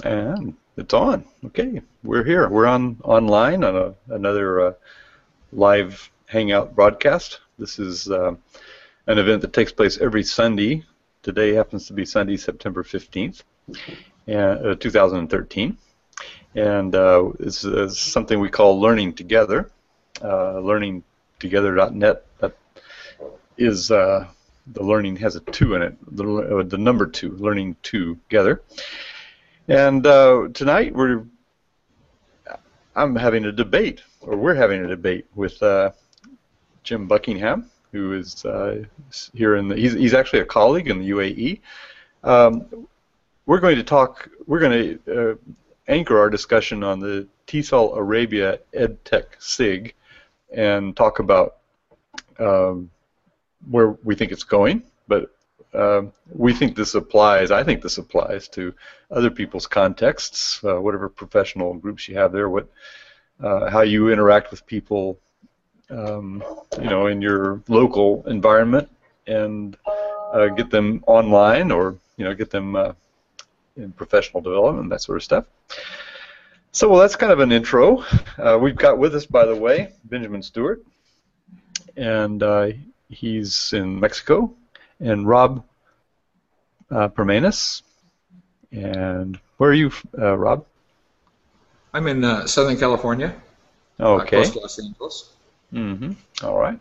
And it's on. Okay, we're here. We're online on another live Hangout broadcast. This is an event that takes place every Sunday. Today happens to be Sunday, September 15th, 2013. And this is something we call Learning Together. LearningTogether.net. That is the learning has a 2 in it. The number 2, Learning Together. And tonight we're having a debate with Jim Buckingham, who is here he's actually a colleague in the UAE. We're going to anchor our discussion on the TESOL Arabia EdTech SIG and talk about where we think it's going, but I think this applies to other people's contexts, whatever professional groups you have there, how you interact with people, in your local environment, and get them online, or get them in professional development, that sort of stuff. So, well, that's kind of an intro. We've got with us, by the way, Benjamin Stewart, and he's in Mexico, and Rob Permanis. And where are you, Rob? I'm in Southern California. Okay. Close to Los Angeles. Mm-hmm. All right.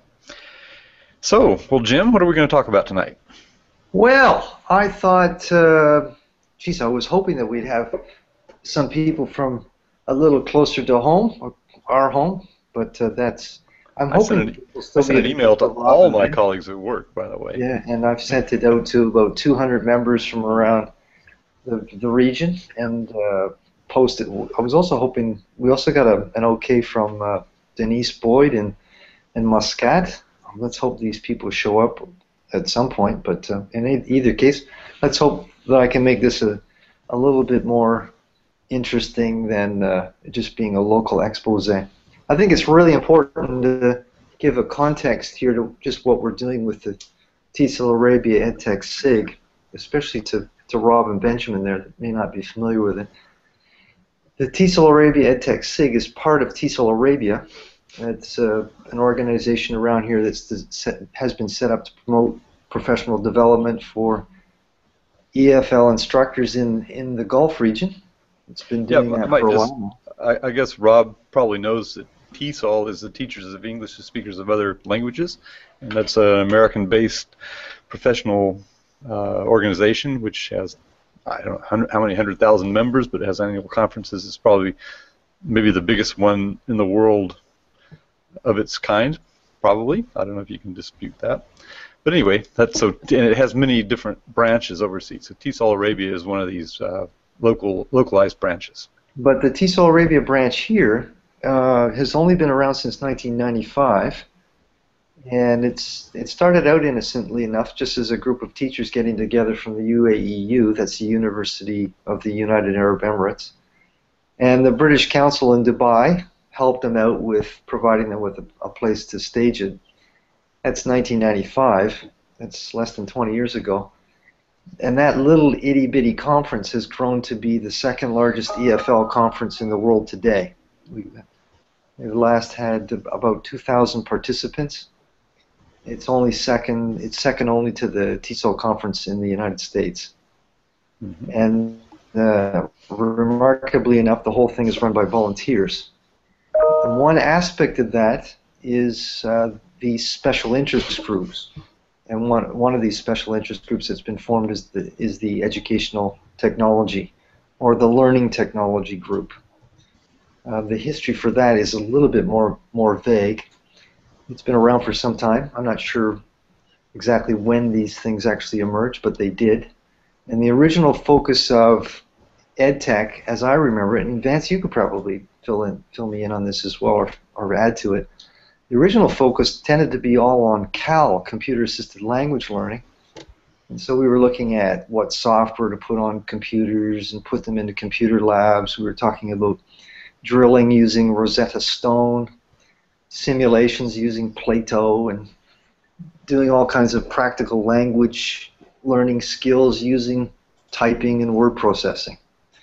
So, well, Jim, what are we going to talk about tonight? Well, I thought, I was hoping that we'd have some people from a little closer to home, or our home, but I'm hoping I sent an email to all my colleagues at work, by the way. Yeah, and I've sent it out to about 200 members from around the region, and posted. I was also hoping, we also got an okay from Denise Boyd in Muscat. Let's hope these people show up at some point, but in either case, let's hope that I can make this a little bit more interesting than just being a local expose. I think it's really important to give a context here to just what we're doing with the TESOL Arabia EdTech SIG, especially to Rob and Benjamin there that may not be familiar with it. The TESOL Arabia EdTech SIG is part of TESOL Arabia. It's an organization around here that has been set up to promote professional development for EFL instructors in the Gulf region. It's been doing that for a while. I guess Rob probably knows that TESOL is the Teachers of English to Speakers of Other Languages, and that's an American-based professional organization which has, I don't know how many 100,000 members, but it has annual conferences. It's probably maybe the biggest one in the world of its kind, probably. I don't know if you can dispute that. But anyway, and it has many different branches overseas. So TESOL Arabia is one of these localized branches. But the TESOL Arabia branch here has only been around since 1995, and it started out innocently enough, just as a group of teachers getting together from the UAEU, that's the University of the United Arab Emirates, and the British Council in Dubai helped them out with providing them with a place to stage it. That's 1995. That's less than 20 years ago. And that little itty-bitty conference has grown to be the second largest EFL conference in the world today. We last had about 2,000 participants. It's second only to the TESOL conference in the United States. Mm-hmm. And remarkably enough, the whole thing is run by volunteers. And one aspect of that is these special interest groups. And one of these special interest groups that's been formed is the Educational Technology, or the Learning Technology group. The history for that is a little bit more vague. It's been around for some time. I'm not sure exactly when these things actually emerged, but they did. And the original focus of EdTech, as I remember it, and Vance, you could probably fill me in on this as well, or add to it. The original focus tended to be all on CAL, computer-assisted language learning. And so we were looking at what software to put on computers and put them into computer labs. We were talking about drilling using Rosetta Stone, simulations using Plato, and doing all kinds of practical language learning skills using typing and word processing.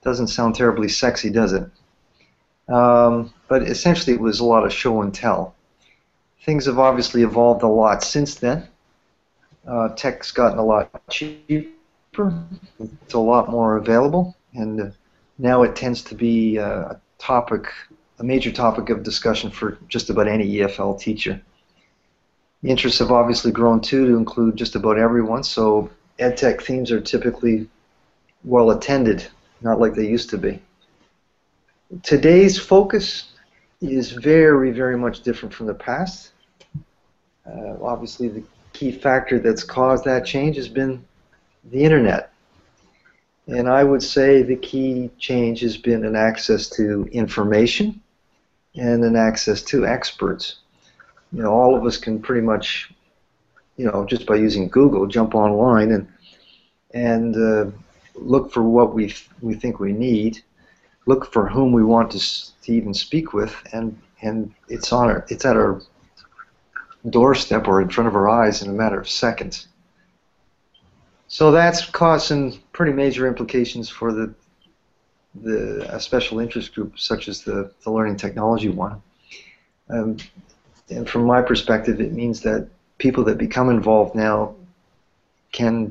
Doesn't sound terribly sexy, does it? But essentially it was a lot of show and tell. Things have obviously evolved a lot since then. Tech's gotten a lot cheaper. It's a lot more available, and now it tends to be a major topic of discussion for just about any EFL teacher. The interests have obviously grown too to include just about everyone, so EdTech themes are typically well attended, not like they used to be. Today's focus is very, very much different from the past. Obviously, the key factor that's caused that change has been the internet. And I would say the key change has been an access to information and an access to experts. You know, all of us can pretty much, you know, just by using Google, jump online and look for what we think we need, look for whom we want to even speak with, and it's at our doorstep or in front of our eyes in a matter of seconds. So that's caused some pretty major implications for a special interest group such as the learning technology one. And from my perspective, it means that people that become involved now can't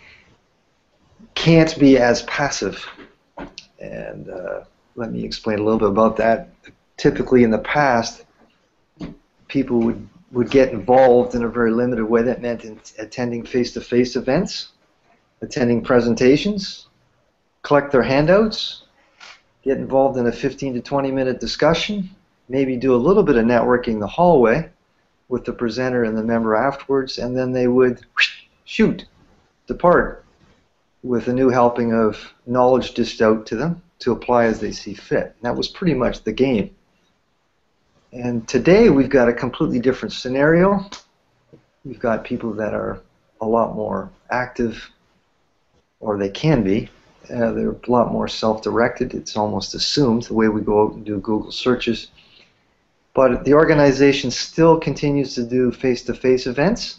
be as passive. And let me explain a little bit about that. Typically in the past, people would get involved in a very limited way. That meant attending face-to-face events, attending presentations, collect their handouts, get involved in a 15 to 20 minute discussion, maybe do a little bit of networking in the hallway with the presenter and the member afterwards, and then they would depart with a new helping of knowledge dished out to them to apply as they see fit. And that was pretty much the game. And today we've got a completely different scenario. We've got people that are a lot more active, or they can be. They're a lot more self-directed. It's almost assumed the way we go out and do Google searches. But the organization still continues to do face-to-face events.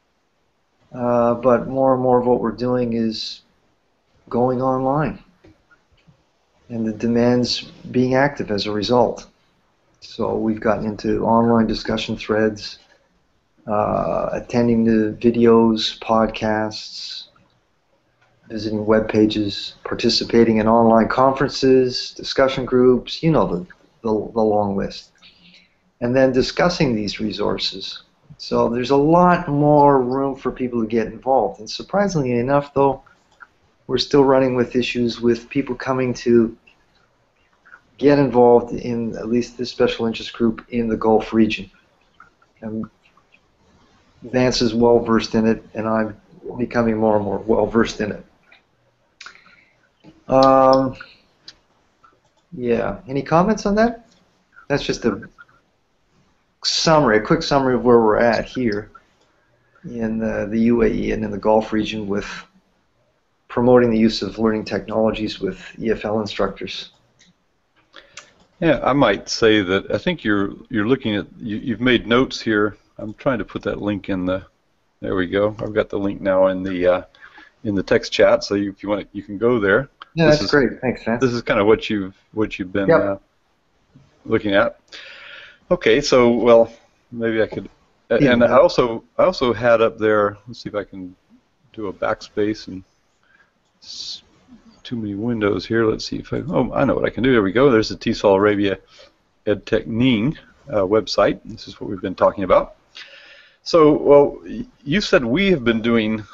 But more and more of what we're doing is going online. And the demand's being active as a result. So we've gotten into online discussion threads, attending the videos, podcasts, visiting web pages, participating in online conferences, discussion groups, you know the long list. And then discussing these resources. So there's a lot more room for people to get involved. And surprisingly enough, though, we're still running with issues with people coming to get involved in at least this special interest group in the Gulf region. And Vance is well versed in it, and I'm becoming more and more well versed in it. Yeah, any comments on that? That's just a quick summary of where we're at here in the UAE and in the Gulf region with promoting the use of learning technologies with EFL instructors. Yeah, I might say that I think you're looking at you've made notes here. I'm trying to put that link in the. There we go. I've got the link now in the text chat. So if you want, you can go there. Yeah, that's great. Thanks, Vance. This is kind of what you've been looking at. Okay, so well, maybe I could. And I also had up there. Let's see if I can do a backspace and. Too many windows here. Let's see if I know what I can do. There we go. There's the TESOL Arabia EdTechNing website. This is what we've been talking about. So, well, you said we have been doing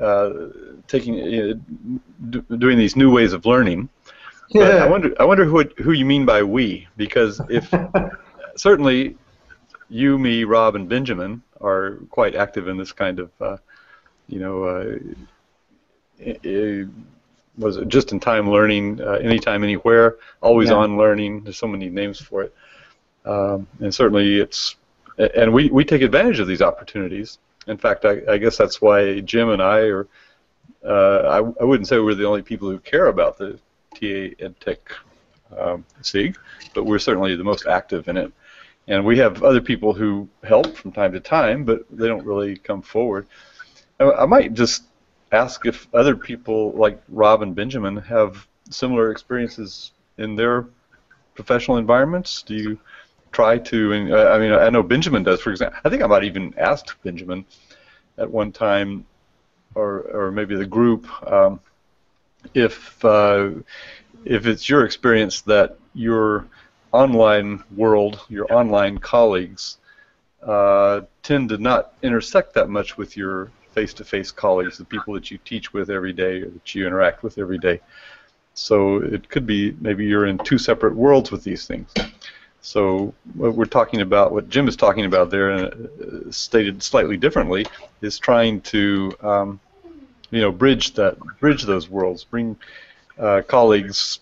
doing these new ways of learning. Yeah. But I wonder who you mean by we, because if certainly you, me, Rob, and Benjamin are quite active in this kind of was it just-in-time learning, anytime, anywhere, always on learning. There's so many names for it, and certainly we take advantage of these opportunities. In fact, I guess that's why Jim and I are. I wouldn't say we're the only people who care about the TA EdTech SIG, but we're certainly the most active in it. And we have other people who help from time to time, but they don't really come forward. I might just ask if other people like Rob and Benjamin have similar experiences in their professional environments? Do you try to, and I mean, I know Benjamin does, for example. I think I might even asked Benjamin at one time, or maybe the group, if it's your experience that your online world, your online colleagues, tend to not intersect that much with your face-to-face colleagues, the people that you teach with every day or that you interact with every day. So it could be maybe you're in two separate worlds with these things. So what we're talking about, what Jim is talking about there, and stated slightly differently, is trying to bridge those worlds, bring colleagues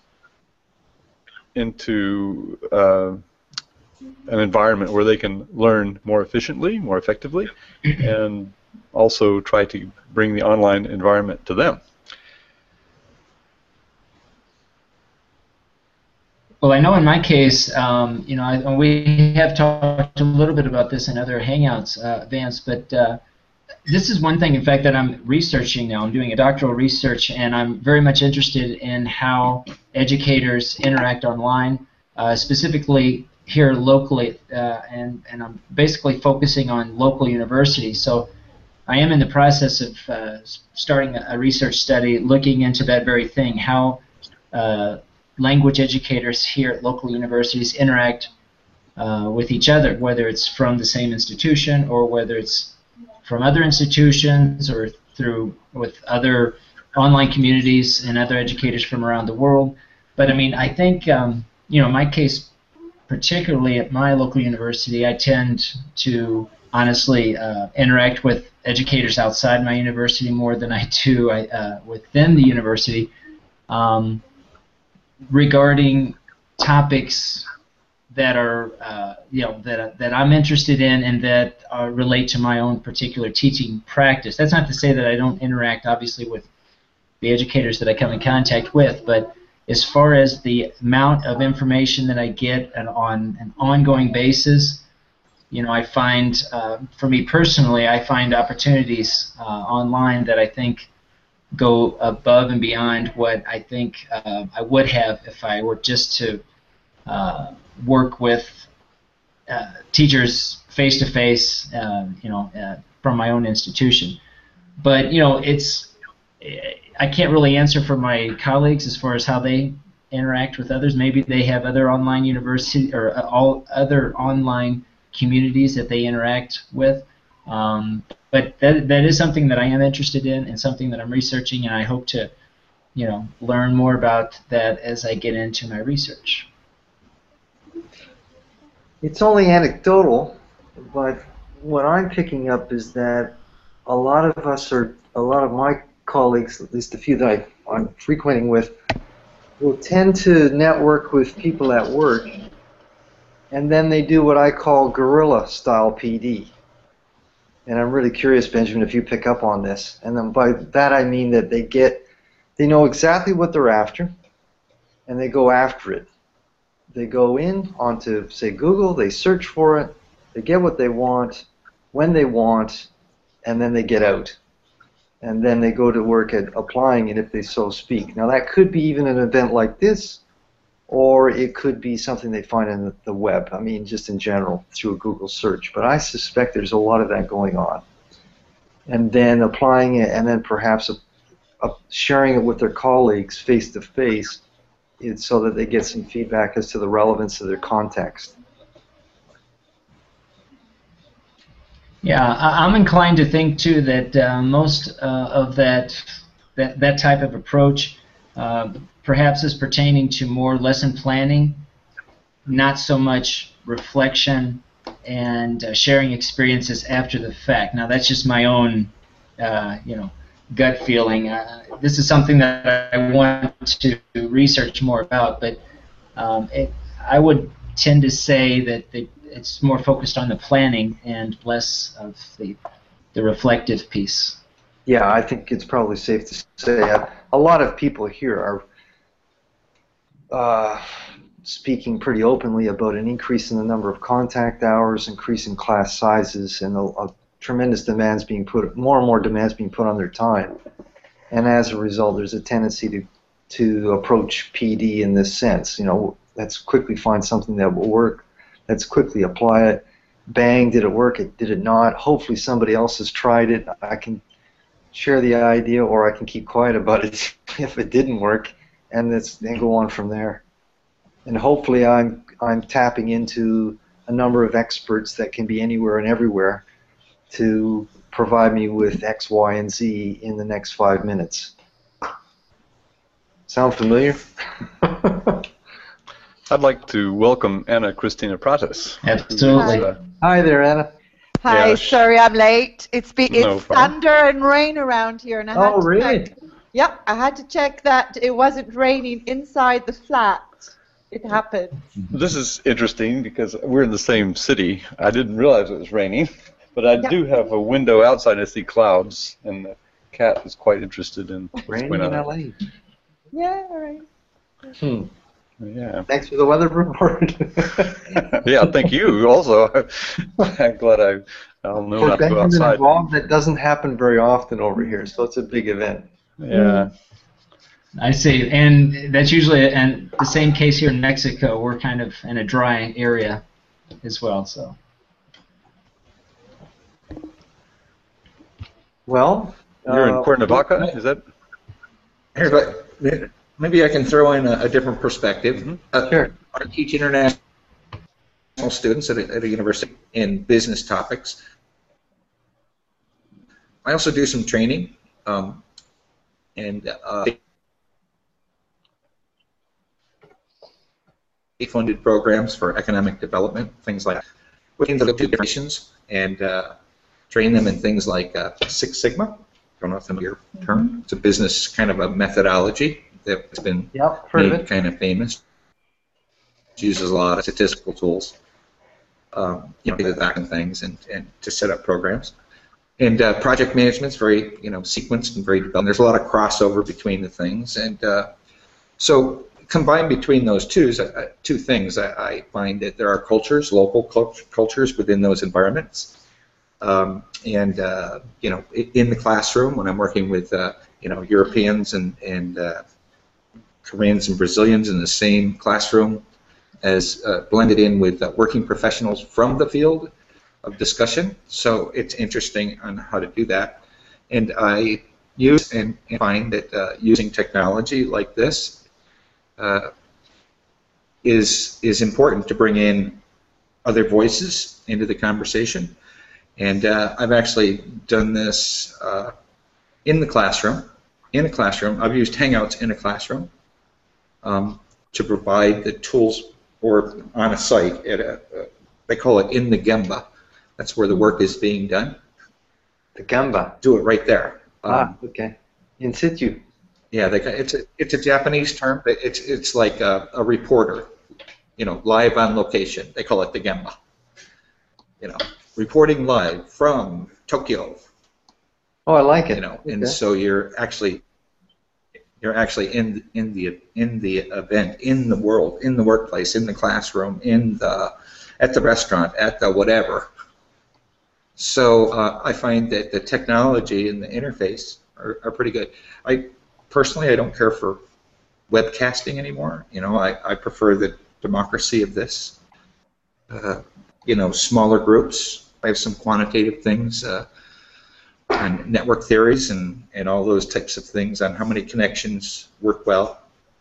into an environment where they can learn more efficiently, more effectively, and also try to bring the online environment to them. Well, I know in my case, we have talked a little bit about this in other Hangouts, Vance, but this is one thing, in fact, that I'm researching now. I'm doing a doctoral research, and I'm very much interested in how educators interact online, specifically here locally, and I'm basically focusing on local universities. So I am in the process of starting a research study looking into that very thing, how language educators here at local universities interact with each other, whether it's from the same institution or whether it's from other institutions or with other online communities and other educators from around the world. But I mean, I think in my case, particularly at my local university, I tend to honestly interact with educators outside my university more than I do within the university. Regarding topics that are that I'm interested in and that relate to my own particular teaching practice. That's not to say that I don't interact, obviously, with the educators that I come in contact with, but as far as the amount of information that I get on an ongoing basis, I find, for me personally, I find opportunities online that I think go above and beyond what I think I would have if I were just to work with teachers face to face, from my own institution. But I can't really answer for my colleagues as far as how they interact with others. Maybe they have other online university or all other online communities that they interact with. But that is something that I am interested in and something that I'm researching, and I hope to, learn more about that as I get into my research. It's only anecdotal, but what I'm picking up is that a lot of my colleagues, at least a few that I'm frequenting with, will tend to network with people at work, and then they do what I call guerrilla-style PD. And I'm really curious, Benjamin, if you pick up on this. And then by that I mean that they know exactly what they're after, and they go after it. They go in onto, say, Google, they search for it, they get what they want, when they want, and then they get out. And then they go to work at applying it if they so speak. Now that could be even an event like this, or it could be something they find in the web, I mean just in general, through a Google search. But I suspect there's a lot of that going on. And then applying it, and then perhaps sharing it with their colleagues face-to-face, so that they get some feedback as to the relevance of their context. Yeah, I'm inclined to think too that most of that type of approach perhaps is pertaining to more lesson planning, not so much reflection and sharing experiences after the fact. Now that's just my own gut feeling. This is something that I want to research more about, but I would tend to say that it's more focused on the planning and less of the reflective piece. Yeah, I think it's probably safe to say a lot of people here are speaking pretty openly about an increase in the number of contact hours, increase in class sizes, and tremendous demands being more and more demands being put on their time. And as a result, there's a tendency to approach PD in this sense. You know, let's quickly find something that will work. Let's quickly apply it. Bang, did it work? Did it not? Hopefully somebody else has tried it. I can share the idea, or I can keep quiet about it if it didn't work, and then go on from there. And hopefully I'm tapping into a number of experts that can be anywhere and everywhere to provide me with X, Y, and Z in the next 5 minutes. Sound familiar? I'd like to welcome Anna Christina Pratis. Absolutely. Hi there, Anna. Hi, Yeah, sorry I'm late. It's No problem. thunder and rain around here, and I had Oh, to really? check. Yep, I had to check that it wasn't raining inside the flat. It happened. This is interesting because we're in the same city. I didn't realize it was raining, but I do have a window outside and I see clouds, and the cat is quite interested in what's Raining going in on. LA. Yeah, all right. Yeah. Thanks for the weather report. Yeah, thank you. Also, I'm glad I'll know For not to go Benjamin and outside. Rob, that doesn't happen very often over here, so it's a big event. Yeah. I see, and that's usually and the same case here in Mexico. We're kind of in a dry area as well, so. Well, You're in Cuernavaca, is that? Here, but maybe I can throw in a different perspective. Sure. I teach international students at a university in business topics. I also do some training, and funded programs for economic development, things like that. Looking to different nations and train them in things like Six Sigma. I don't know if that's your term. It's a business kind of a methodology that's been Yep, heard of made it. kind of famous. It uses a lot of statistical tools, that and things, and to set up programs. And project management's very, sequenced and very developed. There's a lot of crossover between the things, and so combined between those two things, I find that there are cultures, local cultures within those environments. In the classroom, when I'm working with Europeans and Koreans and Brazilians in the same classroom, as blended in with working professionals from the field of discussion. So it's interesting on how to do that. And I use and find that using technology like this is important to bring in other voices into the conversation. And I've actually done this in the classroom. In a classroom, I've used Hangouts in a classroom to provide the tools, or on a site at they call it in the Gemba. That's where the work is being done. The Gamba. Do it right there. Okay. In situ. Yeah, it's a Japanese term, but it's like a reporter, live on location. They call it the Gemba. Reporting live from Tokyo. Oh, I like it. And so you're actually in the event, in the world, in the workplace, in the classroom, at the restaurant, at the whatever. So I find that the technology and the interface are pretty good. Personally, I don't care for webcasting anymore. I prefer the democracy of this. Smaller groups. I have some quantitative things on network theories and all those types of things on how many connections work well.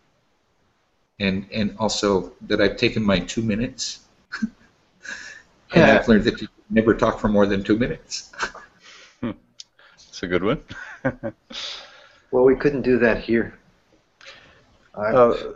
And also that I've taken my 2 minutes. And I've learned that you never talk for more than 2 minutes. That's a good one. Well, we couldn't do that here. I've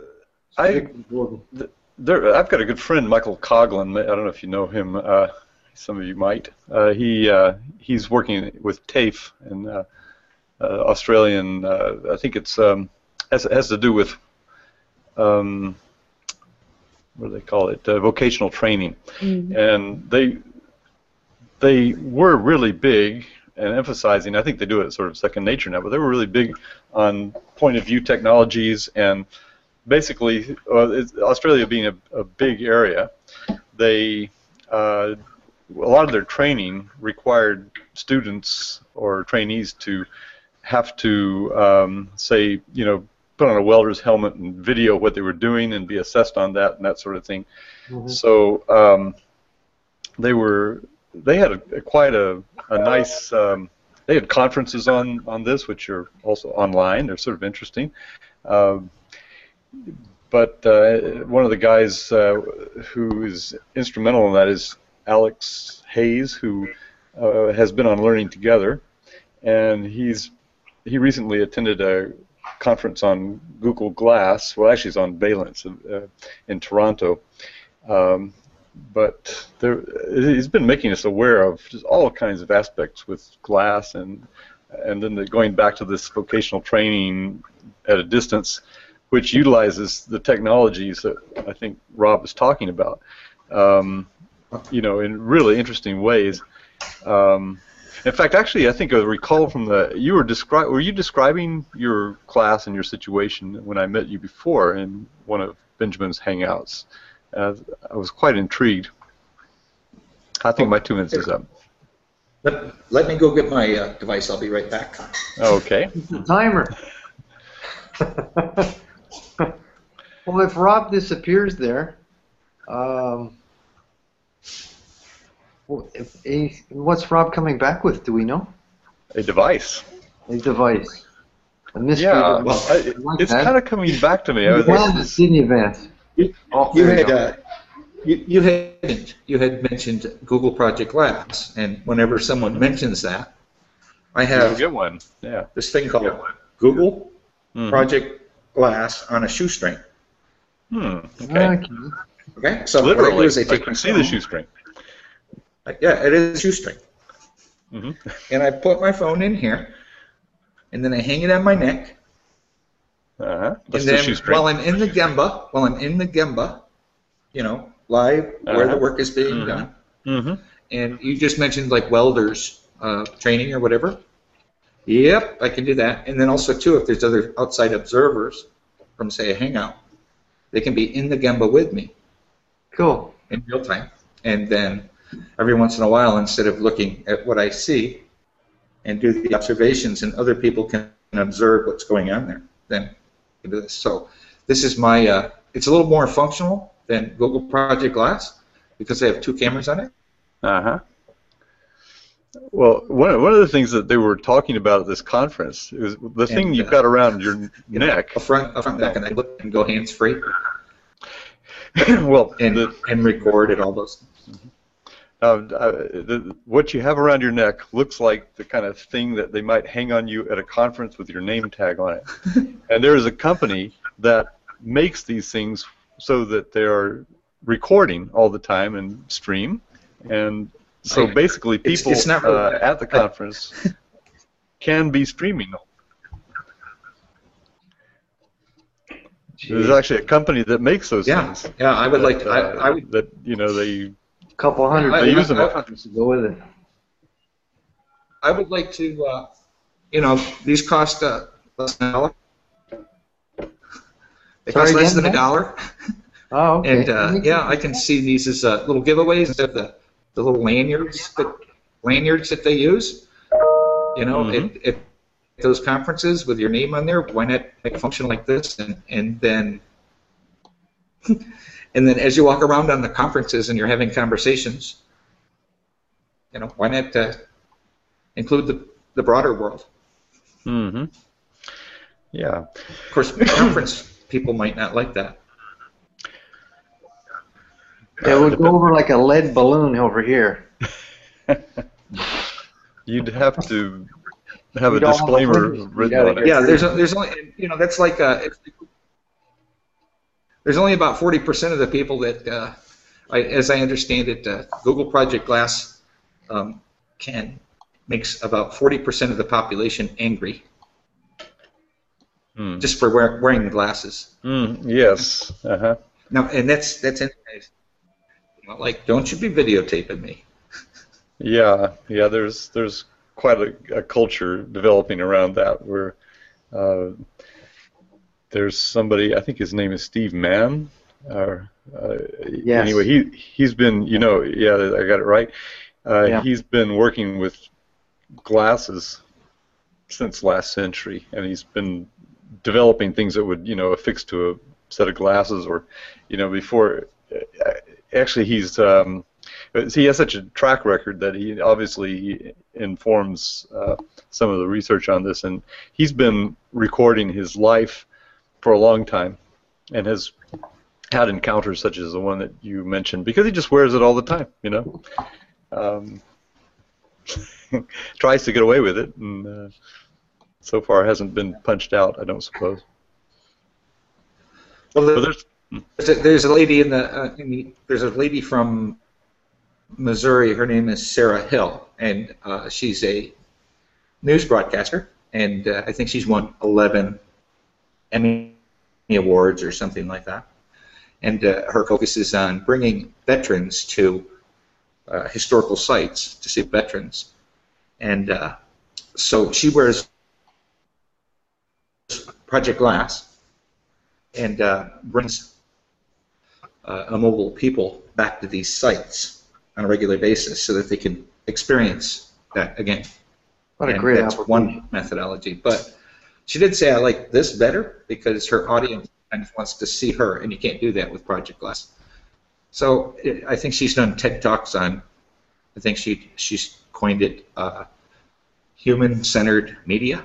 got a good friend, Michael Coughlin. I don't know if you know him. Some of you might. He's working with TAFE, and Australian. I think it's has to do with what do they call it? Vocational training, and they were really big and emphasizing. I think they do it sort of second nature now, but they were really big on point of view technologies, and basically Australia being a big area, they a lot of their training required students or trainees to have to say, put on a welder's helmet and video what they were doing and be assessed on that and that sort of thing. Mm-hmm. So they had quite a nice. They had conferences on this, which are also online. They're sort of interesting. But one of the guys who is instrumental in that is Alex Hayes, who has been on Learning Together, and he recently attended a conference on Google Glass. Well, actually, it's on Valence in Toronto. But he's been making us aware of just all kinds of aspects with glass, and then going back to this vocational training at a distance, which utilizes the technologies that I think Rob is talking about, you know, in really interesting ways. In fact, actually, I think I recall from were you describing your class and your situation when I met you before in one of Benjamin's Hangouts? I was quite intrigued. I think my 2 minutes is up. Let me go get my device. I'll be right back. Okay. The timer. Well, if Rob disappears there, what's Rob coming back with? Do we know? A device. A device. A mystery. Yeah. Device. Well, it's kind of coming back to me. Sydney Vance. You had mentioned Google Project Glass, and whenever someone mentions that, I have get one. Yeah. This thing called Google Project Glass on a shoestring. Okay. Okay. So literally, what I do is I can see the shoestring. Yeah, it is a shoestring. Mm-hmm. And I put my phone in here, and then I hang it on my neck. That's and the then shoestring. while I'm in the Gemba, you know, live where the work is being done. Mm-hmm. And you just mentioned like welders training or whatever. Yep, I can do that. And then also too, if there's other outside observers from say a hangout, they can be in the Gemba with me. Cool. In real time. And then every once in a while, instead of looking at what I see and do the observations, and other people can observe what's going on there, then you do this. So this is my, it's a little more functional than Google Project Glass because they have 2 cameras on it. Well, one of the things that they were talking about at this conference is the thing you've got around your neck. A front neck, and I look and go hands-free. Well, and record and all those things. What you have around your neck looks like the kind of thing that they might hang on you at a conference with your name tag on it. And there is a company that makes these things so that they are recording all the time and stream. And so basically people it's not really at the conference can be streaming. There's actually a company that makes those things. Yeah, I would like to. I would, that, you know, they couple hundred they use them. to go with it. I would like to, you know, these cost less than $1. They cost less than $1. Oh, okay. And yeah, I can see these as little giveaways instead of the little lanyards that they use. You know, at those conferences with your name on there, why not make a function like this, and then and then as you walk around on the conferences and you're having conversations, you know, why not include the broader world? Yeah. Of course, conference people might not like that. Yeah, we'll go over like a lead balloon over here. You'd have to have a disclaimer written on it. Yeah, there's only, you know, that's like there's only about 40% of the people that, as I understand it, Google Project Glass makes about 40% of the population angry just for wearing the glasses. Yes. Now, and that's you know, like, don't you be videotaping me? Yeah. There's quite a culture developing around that where there's somebody, I think his name is Steve Mann. Yes. Anyway, he's been, you know, yeah, I got it right. Yeah. He's been working with glasses since last century, and he's been developing things that would, affix to a set of glasses, or, before. Actually, he has such a track record that he obviously informs some of the research on this, and he's been recording his life for a long time, and has had encounters such as the one that you mentioned, because he just wears it all the time, tries to get away with it, and so far hasn't been punched out, I don't suppose. Well, there's a lady there's a lady from Missouri. Her name is Sarah Hill, and she's a news broadcaster, and I think she's won 11 Emmy Awards or something like that. And her focus is on bringing veterans to historical sites to see veterans, and so she wears Project Glass and brings immobile people back to these sites on a regular basis so that they can experience that again. What a great that's one methodology. But she did say, I like this better because her audience kind of wants to see her, and you can't do that with Project Glass. So I think she's done TED Talks on, I think she's coined it human-centered media.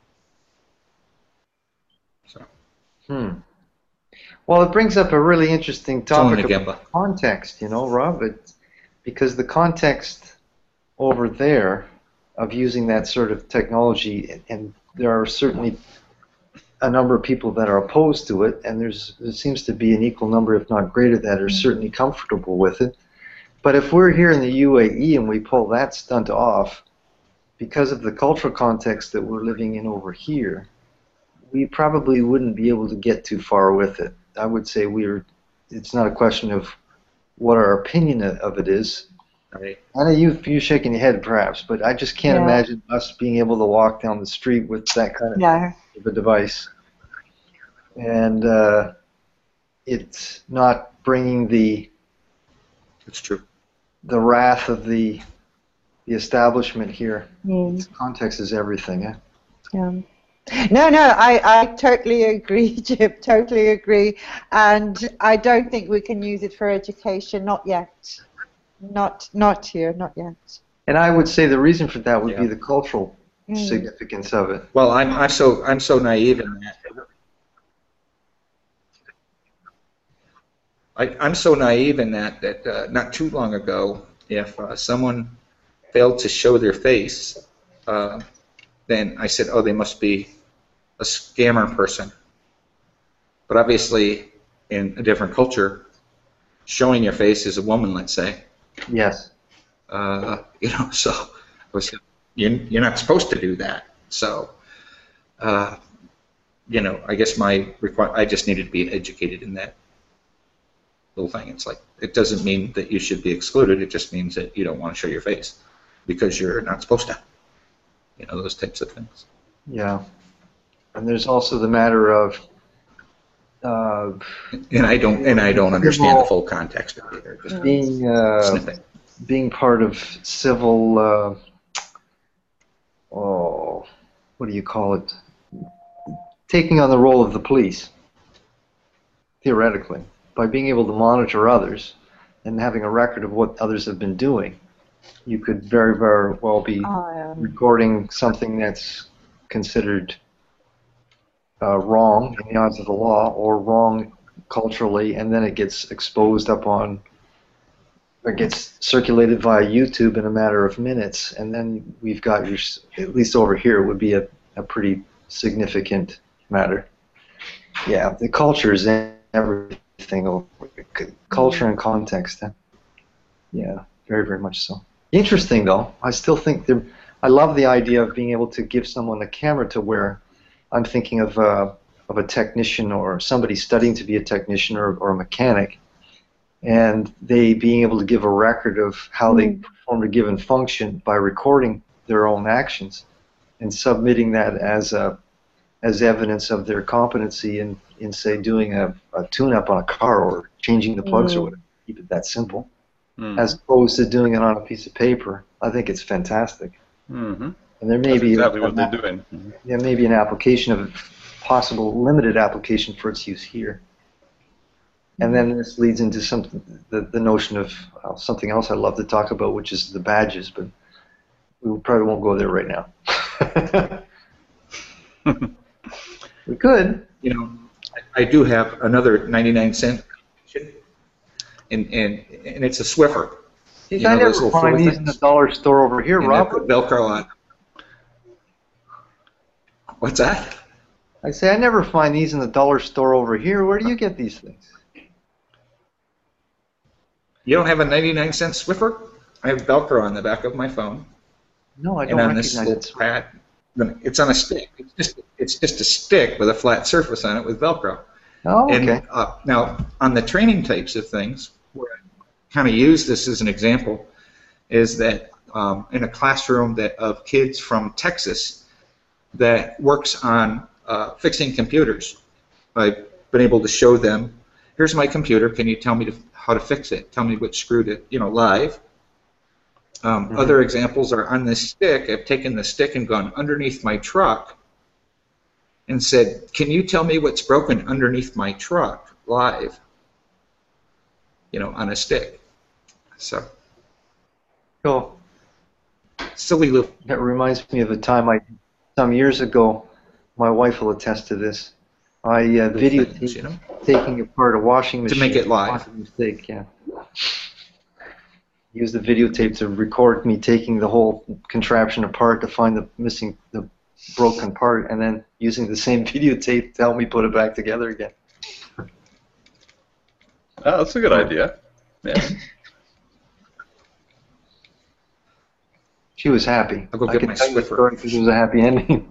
So. Well, it brings up a really interesting topic of context, Rob, because the context over there of using that sort of technology, and there are certainly a number of people that are opposed to it, and there seems to be an equal number, if not greater, that are certainly comfortable with it. But if we're here in the UAE and we pull that stunt off, because of the cultural context that we're living in over here, we probably wouldn't be able to get too far with it. I would say it's not a question of what our opinion of it is. Right. I know you shaking your head perhaps, but I just can't imagine us being able to walk down the street with that kind of a device. And it's not bringing It's true. the wrath of the establishment here. Context is everything. Yeah. No, I totally agree, Jim, totally agree. And I don't think we can use it for education, not yet. Not here, not yet. And I would say the reason for that would be the cultural significance of it. Well, I'm so naive in that. I'm so naive in that not too long ago, if someone failed to show their face, then I said, oh, they must be a scammer person. But obviously, in a different culture, showing your face as a woman, let's say. Yes. So you're not supposed to do that. So, I guess I just needed to be educated in that little thing. It's like, it doesn't mean that you should be excluded. It just means that you don't want to show your face because you're not supposed to. Those types of things. Yeah. And there's also the matter of and I don't understand the full context of it. Just being part of civil what do you call it? Taking on the role of the police, theoretically, by being able to monitor others and having a record of what others have been doing. You could very, very well be recording something that's considered wrong in the eyes of the law, or wrong culturally, and then it gets exposed or gets circulated via YouTube in a matter of minutes, and then we've got at least over here, it would be a pretty significant matter. Yeah, the culture is everything. Culture and context. Yeah, very, very much so. Interesting, though. I still think I love the idea of being able to give someone a camera to wear. I'm thinking of a technician or somebody studying to be a technician or a mechanic, and they being able to give a record of how they performed a given function by recording their own actions and submitting that as evidence of their competency in say, doing a tune-up on a car or changing the plugs or whatever. Keep it that simple. As opposed to doing it on a piece of paper. I think it's fantastic. Mm-hmm. And there may be exactly what they're doing. There may be an application of possible limited application for its use here. And then this leads into the notion of something else I'd love to talk about, which is the badges, but we probably won't go there right now. We could. You know, I do have another 99-cent, and it's a Swiffer. Geez, I never find these in the dollar store over here, Rob. Put Velcro on. What's that? I say I never find these in the dollar store over here. Where do you get these things? You don't have a 99-cent Swiffer? I have Velcro on the back of my phone. No, I don't recognize it. Pad, it's on a stick. It's just a stick with a flat surface on it with Velcro. Oh, okay. And now, on the training types of things, where I kind of use this as an example, is that in a classroom of kids from Texas that works on fixing computers, I've been able to show them, here's my computer, can you tell me how to fix it? Tell me which screw to, live. Other examples are on this stick. I've taken the stick and gone underneath my truck and said, can you tell me what's broken underneath my truck live? On a stick. So. Cool. Silly little. That reminds me of a time some years ago, my wife will attest to this. I videotaped taking apart a washing machine. To make it live. Mistake, yeah. Use the videotape to record me taking the whole contraption apart to find the broken part, and then using the same videotape to help me put it back together again. Oh, that's a good idea. Yeah. She was happy. I'll go get my Swiffer. Because it was a happy ending.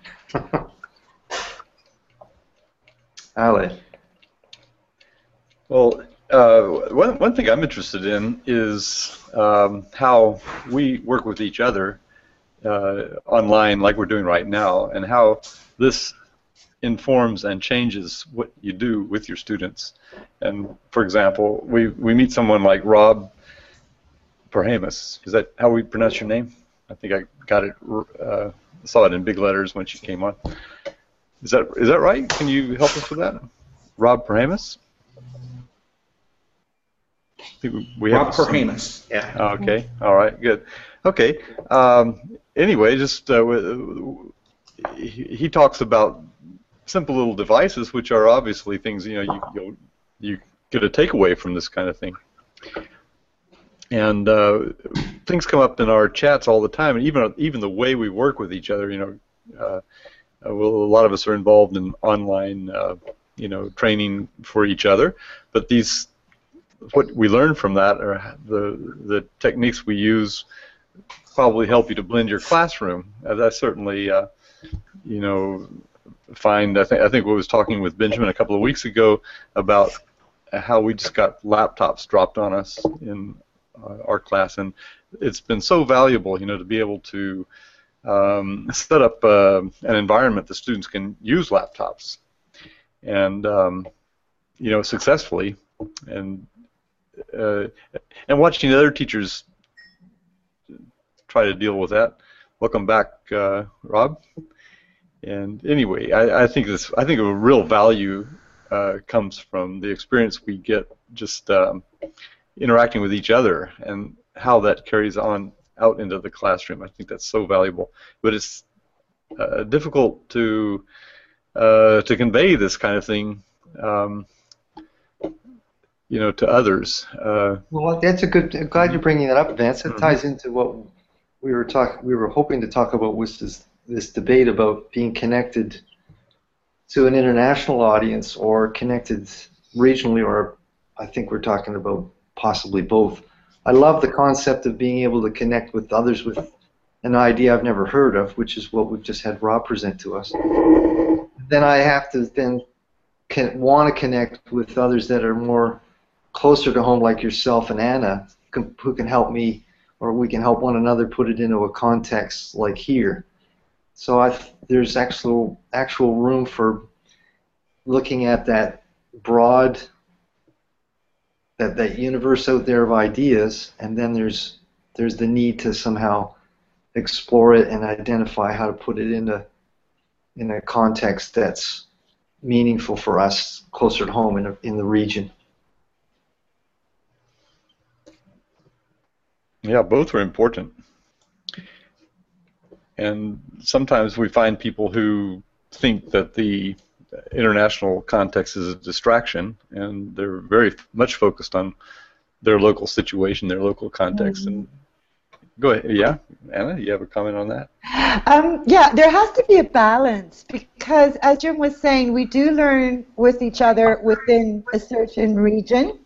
Ale. Well, one thing I'm interested in is how we work with each other online, like we're doing right now, and how this informs and changes what you do with your students. And for example, we meet someone like Rob Perhamus. Is that how we pronounce your name? I think I got it. Saw it in big letters when she came on. Is that right? Can you help us with that? Rob Perhamus? Rob Perhamus. Yeah. Okay. All right. Good. Okay. Anyway, just he talks about simple little devices, which are obviously things you get a takeaway from this kind of thing. And things come up in our chats all the time, and even the way we work with each other. A lot of us are involved in online, training for each other. But what we learn from that are the techniques we use probably help you to blend your classroom. As I certainly, find. I think I was talking with Benjamin a couple of weeks ago about how we just got laptops dropped on us in our class, and it's been so valuable, to be able to set up an environment that students can use laptops, and successfully, and watching other teachers try to deal with that. Welcome back, Rob. And anyway, I think a real value comes from the experience we get just interacting with each other, and how that carries on out into the classroom. I think that's so valuable, but it's difficult to convey this kind of thing, to others. Well, that's a good. I'm glad you're bringing that up, Vance. It ties into what we were hoping to talk about, was this debate about being connected to an international audience or connected regionally, or I think we're talking about possibly both. I love the concept of being able to connect with others with an idea I've never heard of, which is what we've just had Rob present to us. Then I have to want to connect with others that are more closer to home, like yourself and Anna, who can help me, or we can help one another put it into a context like here. So there's actual room for looking at that broad, that universe out there of ideas, and then there's the need to somehow explore it and identify how to put it in a context that's meaningful for us closer at home in the region. Yeah, both are important. And sometimes we find people who think that the international context is a distraction, and they're very much focused on their local situation, their local context. And go ahead, yeah, Anna, you have a comment on that? Yeah, there has to be a balance because, as Jim was saying, we do learn with each other within a certain region.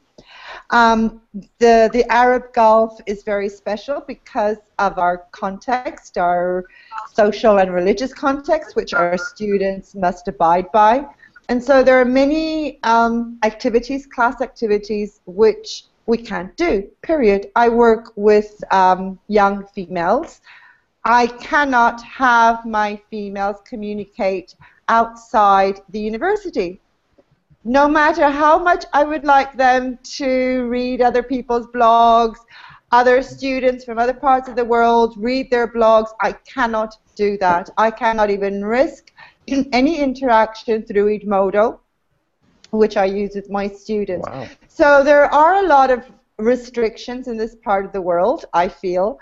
The Arab Gulf is very special because of our context, our social and religious context, which our students must abide by. And so there are many activities, class activities, which we can't do, period. I work with young females. I cannot have my females communicate outside the university. No matter how much I would like them to read other people's blogs, other students from other parts of the world read their blogs, I cannot do that. I cannot even risk any interaction through Edmodo, which I use with my students. Wow. So there are a lot of restrictions in this part of the world, I feel.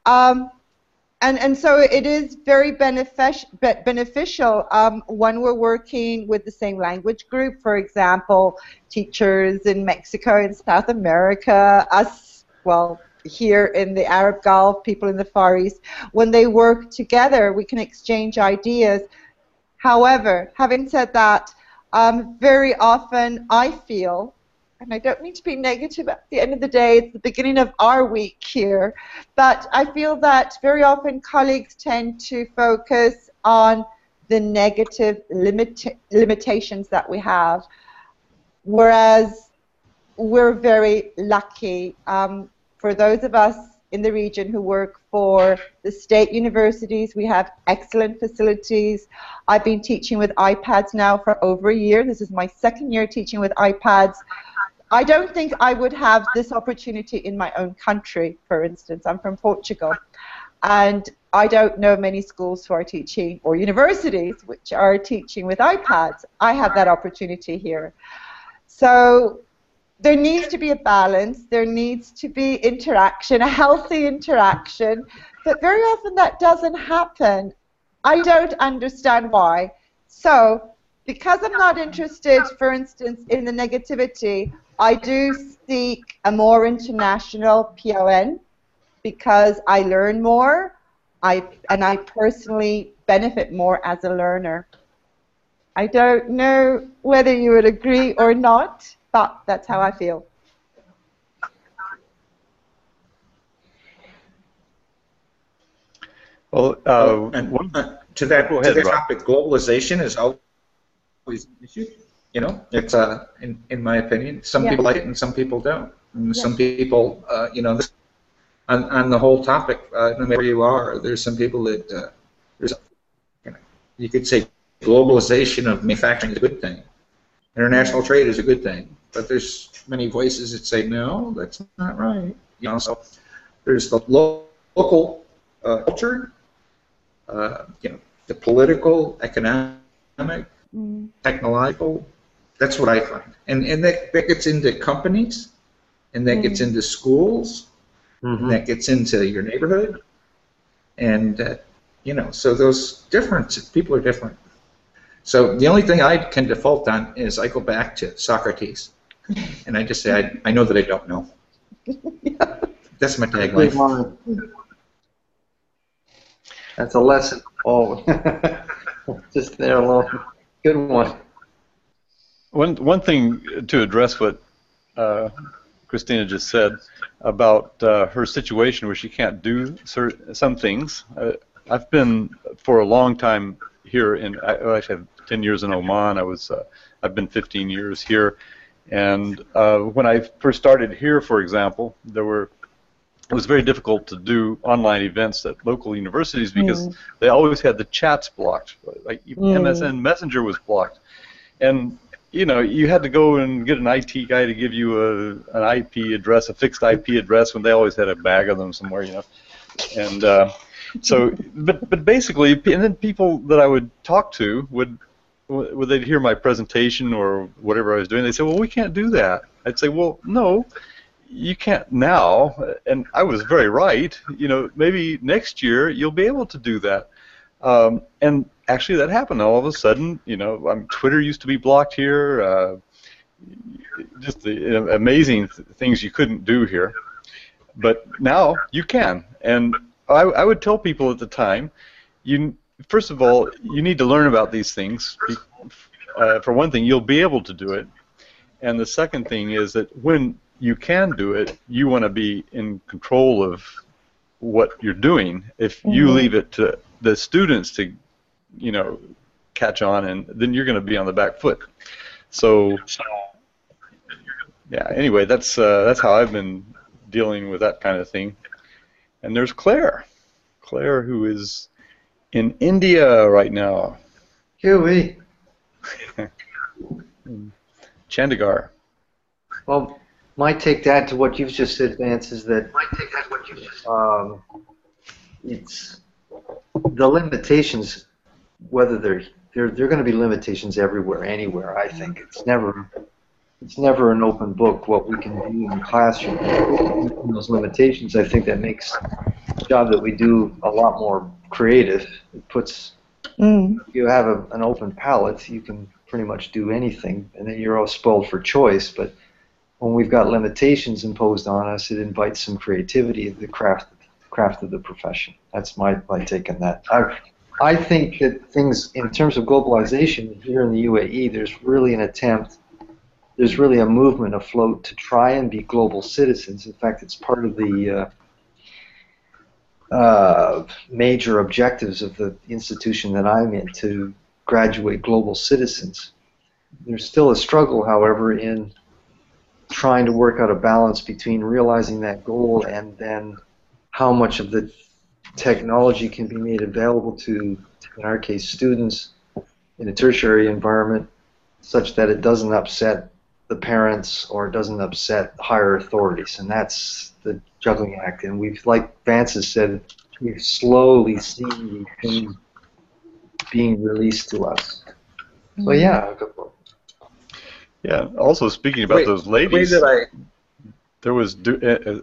And so it is very beneficial when we're working with the same language group, for example, teachers in Mexico and South America, us, well, here in the Arab Gulf, people in the Far East. When they work together, we can exchange ideas. However, having said that, very often I feel, and I don't mean to be negative at the end of the day, it's the beginning of our week here, but I feel that very often colleagues tend to focus on the negative limitations that we have, whereas we're very lucky. For those of us in the region who work for the state universities, we have excellent facilities. I've been teaching with iPads now for over a year. This is my second year teaching with iPads. I don't think I would have this opportunity in my own country, for instance. I'm from Portugal, and I don't know many schools who are teaching, or universities which are teaching with iPads. I have that opportunity here. So there needs to be a balance. There needs to be interaction, a healthy interaction, but very often that doesn't happen. I don't understand why. So because I'm not interested, for instance, in the negativity, I do seek a more international PON because I learn more, and I personally benefit more as a learner. I don't know whether you would agree or not, but that's how I feel. Well, to that topic, globalization is always an issue. You know, it's in my opinion, some people like it and some people don't. And some people, you know, on the whole topic, no matter where you are, there's some people that there's, you know, you could say globalization of manufacturing is a good thing. International trade is a good thing, but there's many voices that say no, that's not right. You know, so there's the local culture, you know, the political, economic, technological. That's what I find, and that gets into companies, and that gets into schools, and that gets into your neighborhood, and you know, so those differences, people are different. So the only thing I can default on is I go back to Socrates, and I just say I know that I don't know. That's my tagline. That's a lesson. Oh, just there alone. Good one. One thing to address what Christina just said about her situation where she can't do some things. I've been for a long time here I actually have 10 years in Oman. I've been 15 years here, and when I first started here, for example, it was very difficult to do online events at local universities because they always had the chats blocked. Like MSN Messenger was blocked, and you know, you had to go and get an IT guy to give you an IP address, a fixed IP address, when they always had a bag of them somewhere, you know. And so, but basically, and then people that I would talk to would when they'd hear my presentation or whatever I was doing, they'd say, well, we can't do that. I'd say, well, no, you can't now. And I was very right. You know, maybe next year you'll be able to do that. And actually that happened. All of a sudden, you know, Twitter used to be blocked here. Just the amazing things you couldn't do here. But now you can. And I would tell people at the time, first of all, you need to learn about these things. For one thing, you'll be able to do it. And the second thing is that when you can do it, you want to be in control of what you're doing. If you leave it to the students to, you know, catch on, and then you're going to be on the back foot. So, yeah. Anyway, that's how I've been dealing with that kind of thing. And there's Claire, who is in India right now. Huey. Chandigarh. Well, my take to add to what you've just said, Vance, is that it's the limitations. Whether they're going to be limitations everywhere, anywhere. I think it's never an open book what we can do in the classroom. Those limitations, I think, that makes the job that we do a lot more creative. It puts if you have an open palette, you can pretty much do anything, and then you're all spoiled for choice. But when we've got limitations imposed on us, it invites some creativity of the craft of the profession. That's my take on that. I think that things, in terms of globalization here in the UAE, there's really a movement afloat to try and be global citizens. In fact, it's part of the major objectives of the institution that I'm in, to graduate global citizens. There's still a struggle, however, in trying to work out a balance between realizing that goal and then how much of the technology can be made available to, in our case, students in a tertiary environment, such that it doesn't upset the parents or it doesn't upset higher authorities. And that's the juggling act. And we've, like Vance has said, we've slowly seen these things being released to us. So yeah. Yeah. Also, speaking about those ladies, there was at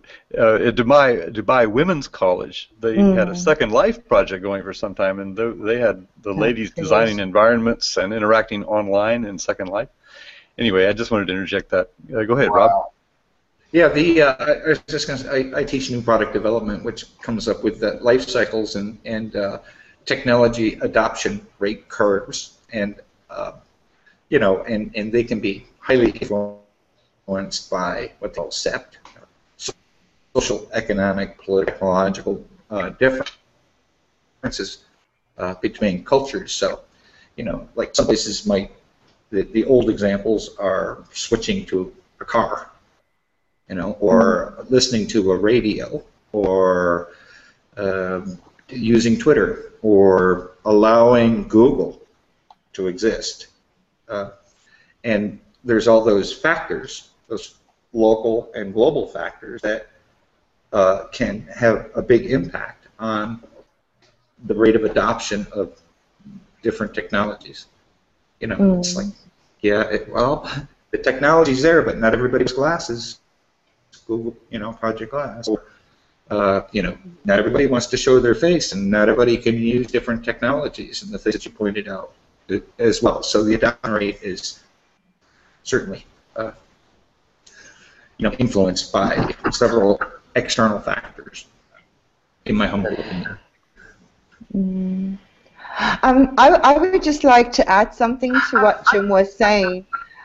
Dubai Women's College. They had a Second Life project going for some time, and they had the ladies designing environments and interacting online in Second Life. Anyway, I just wanted to interject that. Go ahead, Rob. Yeah, I was just going to say, I teach new product development, which comes up with the life cycles and technology adoption rate curves, and you know, and they can be highly influenced by what they call SEPT, social, economic, political, technological differences between cultures. So, you know, like some places might, the old examples are switching to a car, you know, or listening to a radio, or using Twitter, or allowing Google to exist. And there's all those factors, those local and global factors that can have a big impact on the rate of adoption of different technologies. You know, it's like, yeah, well, the technology's there, but not everybody has glasses. Google, you know, Project Glass. You know, not everybody wants to show their face, and not everybody can use different technologies, and the things that you pointed out as well. So the adoption rate is certainly, you know, influenced by several external factors, in my humble opinion. I would just like to add something to what Jim was saying.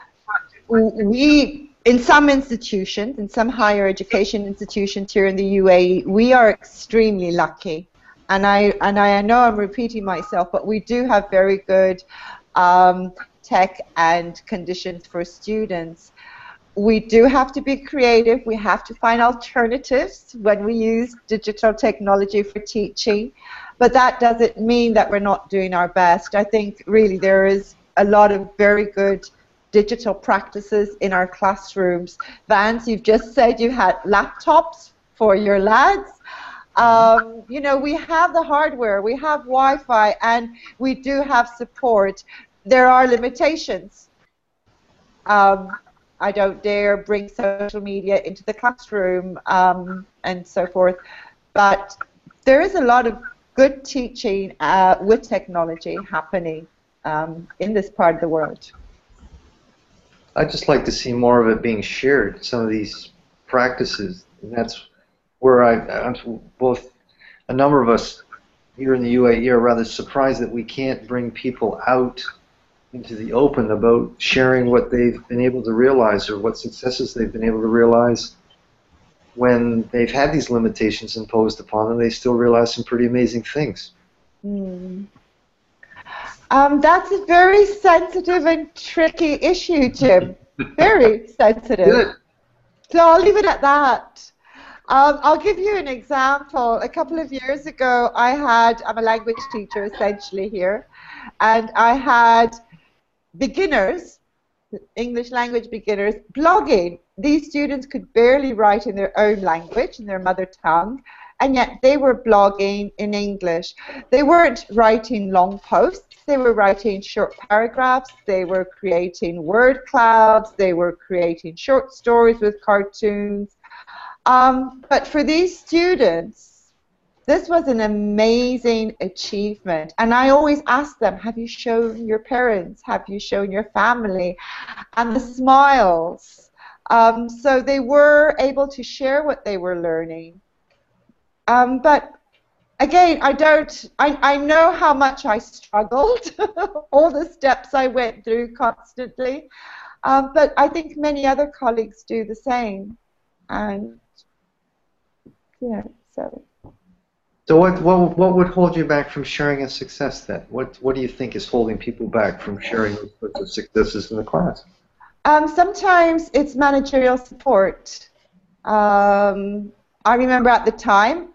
We, in some institutions, in some higher education institutions here in the UAE, we are extremely lucky. And I know I'm repeating myself, but we do have very good tech and conditions for students. We do have to be creative. We have to find alternatives when we use digital technology for teaching. But that doesn't mean that we're not doing our best. I think really there is a lot of very good digital practices in our classrooms. Vance, you've just said you had laptops for your lads. You know, we have the hardware, we have Wi-Fi, and we do have support. there are limitations. I don't dare bring social media into the classroom and so forth, but there is a lot of good teaching with technology happening in this part of the world. I'd just like to see more of it being shared, some of these practices. And that's where I'm both, a number of us here in the UAE are rather surprised that we can't bring people out into the open about sharing what they've been able to realize or what successes they've been able to realize when they've had these limitations imposed upon them. They still realize some pretty amazing things. That's a very sensitive and tricky issue, Jim. Very sensitive. Good. So I'll leave it at that. I'll give you an example. A couple of years ago, I'm a language teacher essentially here, and I had beginners, English language beginners, blogging. These students could barely write in their own language, in their mother tongue, and yet they were blogging in English. They weren't writing long posts. They were writing short paragraphs. They were creating word clouds. They were creating short stories with cartoons. But for these students, this was an amazing achievement. And I always ask them, have you shown your parents? Have you shown your family? And the smiles. So they were able to share what they were learning. But again, I know how much I struggled, all the steps I went through constantly. But I think many other colleagues do the same. And, yeah, so. So what would hold you back from sharing a success then? What do you think is holding people back from sharing those sorts of successes in the class? Sometimes it's managerial support. I remember at the time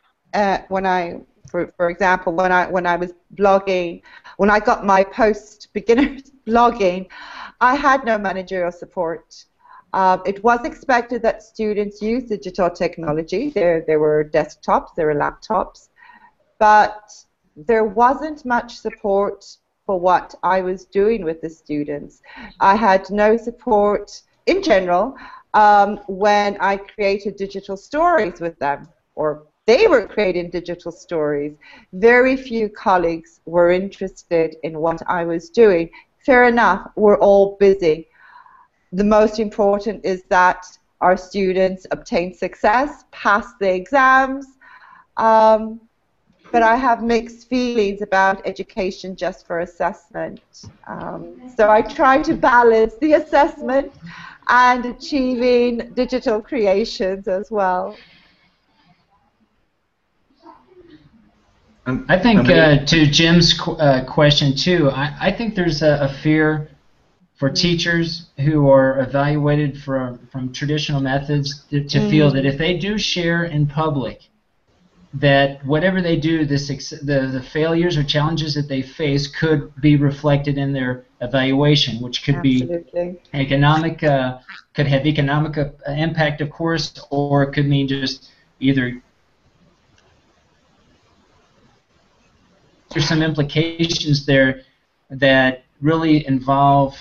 for example, when I was blogging, when I got my post-beginners blogging, I had no managerial support. It was expected that students use digital technology. There were desktops, there were laptops, but there wasn't much support for what I was doing with the students. I had no support in general when I created digital stories with them, or they were creating digital stories. Very few colleagues were interested in what I was doing. Fair enough, we're all busy. The most important is that our students obtain success, pass the exams, but I have mixed feelings about education just for assessment. So I try to balance the assessment and achieving digital creations as well. I think to Jim's question too, I think there's a fear for teachers who are evaluated from traditional methods to feel that if they do share in public, that whatever they do, the failures or challenges that they face could be reflected in their evaluation, which could Absolutely. Be economic, could have economic impact, of course, or it could mean just either there's some implications there that really involve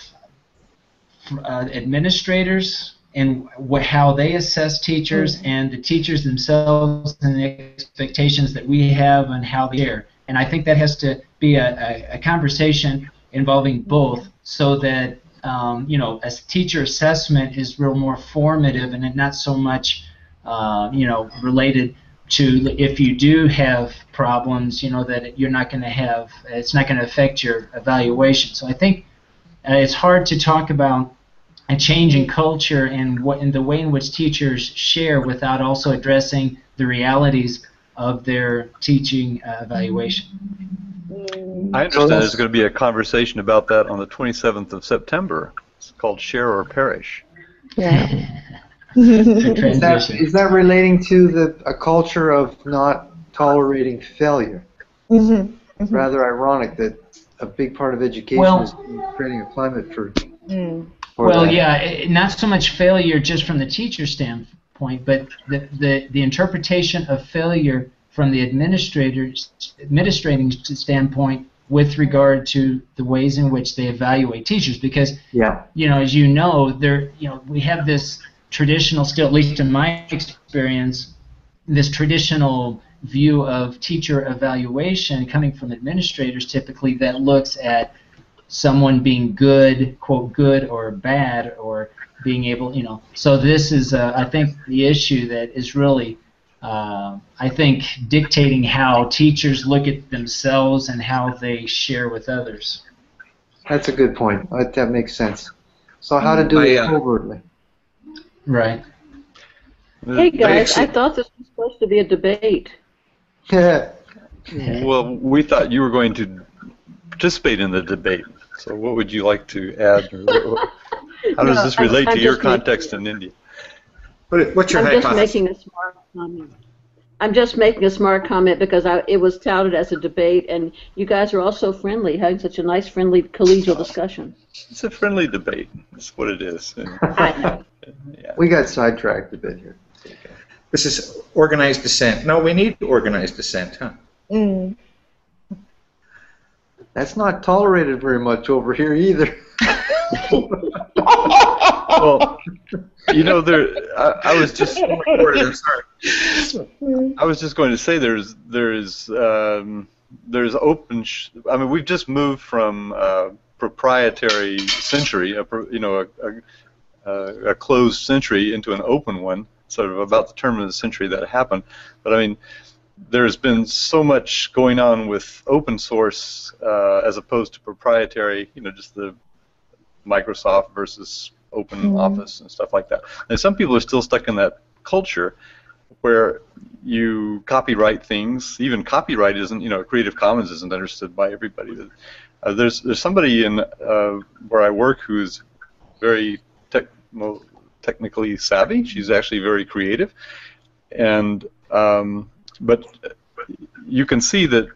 administrators and how they assess teachers and the teachers themselves and the expectations that we have and how they share. And I think that has to be a conversation involving both so that you know, as teacher assessment is real more formative and not so much you know, related to if you do have problems, you know, that you're not going to have, it's not going to affect your evaluation. So I think it's hard to talk about a change in culture and the way in which teachers share without also addressing the realities of their teaching evaluation. I understand there's going to be a conversation about that on the 27th of September. It's called Share or Perish. Yeah. Is that relating to a culture of not tolerating failure? Rather ironic that a big part of education is creating a climate for well, that. yeah, not so much failure just from the teacher standpoint, but the interpretation of failure from the administrating standpoint with regard to the ways in which they evaluate teachers, because Yeah. as you know, we have this traditional, still at least in my experience, this traditional view of teacher evaluation coming from administrators typically that looks at someone being good, quote, good or bad, or being able, So this is, I think, the issue that is really, I think, dictating how teachers look at themselves and how they share with others. That's a good point. That makes sense. So how to do it covertly. Right. Hey guys, I thought this was supposed to be a debate. Well, we thought you were going to participate in the debate. So what would you like to add? How does this relate to your context in India? What's your hypothesis? I'm just making a smart comment. I'm just making a smart comment because it was touted as a debate, and you guys are all so friendly, having such a nice, friendly, collegial discussion. It's a friendly debate. That's what it is. I know. Yeah. We got sidetracked a bit here. This is organized dissent. No, we need organized dissent, huh? Mm. That's not tolerated very much over here either. Well, I was just going to say there's open. I mean, we've just moved from proprietary century, a closed century, into an open one. Sort of about the turn of the century that happened. But I mean, there's been so much going on with open source as opposed to proprietary. Just the Microsoft versus Open Office and stuff like that. And some people are still stuck in that culture where you copyright things. Even copyright isn't, Creative Commons isn't understood by everybody. There's somebody in where I work who's very technically savvy. She's actually very creative, and but you can see that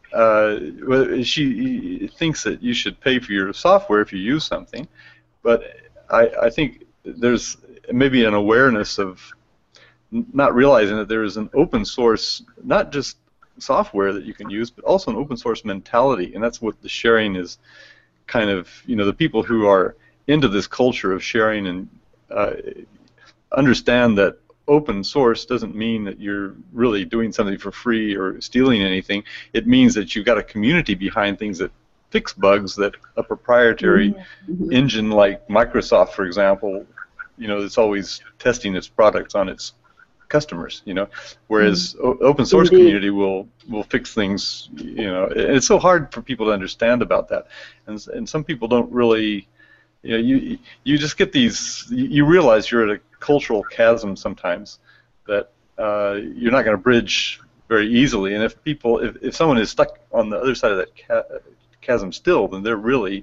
she thinks that you should pay for your software if you use something. But I think there's maybe an awareness of not realizing that there is an open source, not just software that you can use, but also an open source mentality, and that's what the sharing is kind of, the people who are into this culture of sharing and understand that open source doesn't mean that you're really doing something for free or stealing anything. It means that you've got a community behind things that fix bugs that a proprietary engine like Microsoft, for example, it's always testing its products on its customers, whereas open source community will fix things, it's so hard for people to understand about that, and some people don't really, you just get these, you realize you're at a cultural chasm sometimes that you're not going to bridge very easily, and if someone is stuck on the other side of that chasm still, then they're really,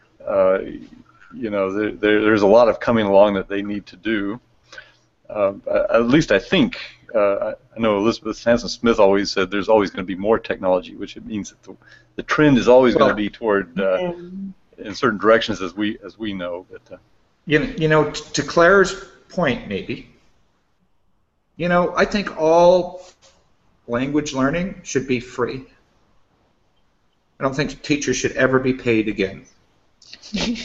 there's a lot of coming along that they need to do. At least I think, I know Elizabeth Hanson Smith always said there's always going to be more technology, which it means that the trend is always going to be toward in certain directions, as we know. But to Claire's point, maybe, I think all language learning should be free. I don't think teachers should ever be paid again. Hey,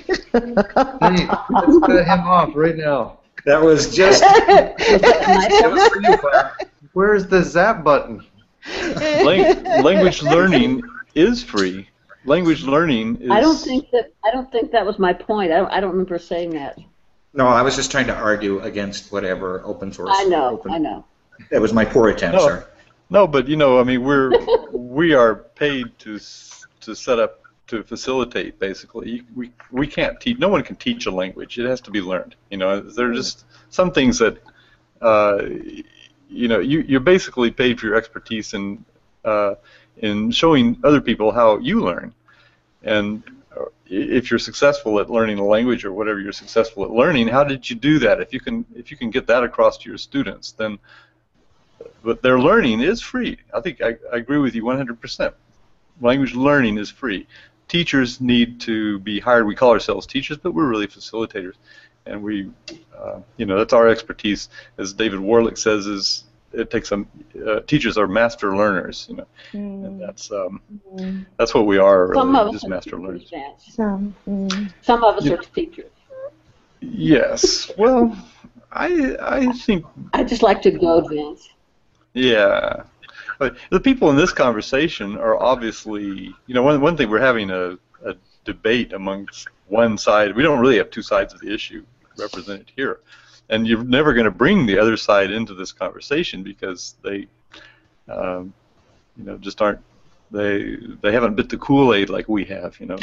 let's cut him off right now. That was just that was for you, Claire. Where's the zap button? Language learning is free. Language learning is. I don't think that was my point. I don't remember saying that. No, I was just trying to argue against whatever open source. I know. That was my poor attempt, sir. No, but I mean, we are paid to set up, to facilitate, basically. We can't teach. No one can teach a language. It has to be learned. There are just some things that you're basically paid for your expertise in showing other people how you learn. And if you're successful at learning a language or whatever you're successful at learning, how did you do that? If you can get that across to your students, then. But their learning is free. I think I agree with you 100%. Language learning is free. Teachers need to be hired. We call ourselves teachers, but we're really facilitators, and we, that's our expertise. As David Warlick says, is it takes some teachers are master learners, you know, and that's what we are really, Some of us just are master teachers, learners. Vance. So, Some of us are teachers. Yes. Well, I think I just like to goad Vance. yeah. But the people in this conversation are obviously, you know, one thing, we're having a debate amongst one side. We don't really have two sides of the issue represented here. And you're never going to bring the other side into this conversation because they, you know, just aren't, they haven't bit the Kool-Aid like we have, you know.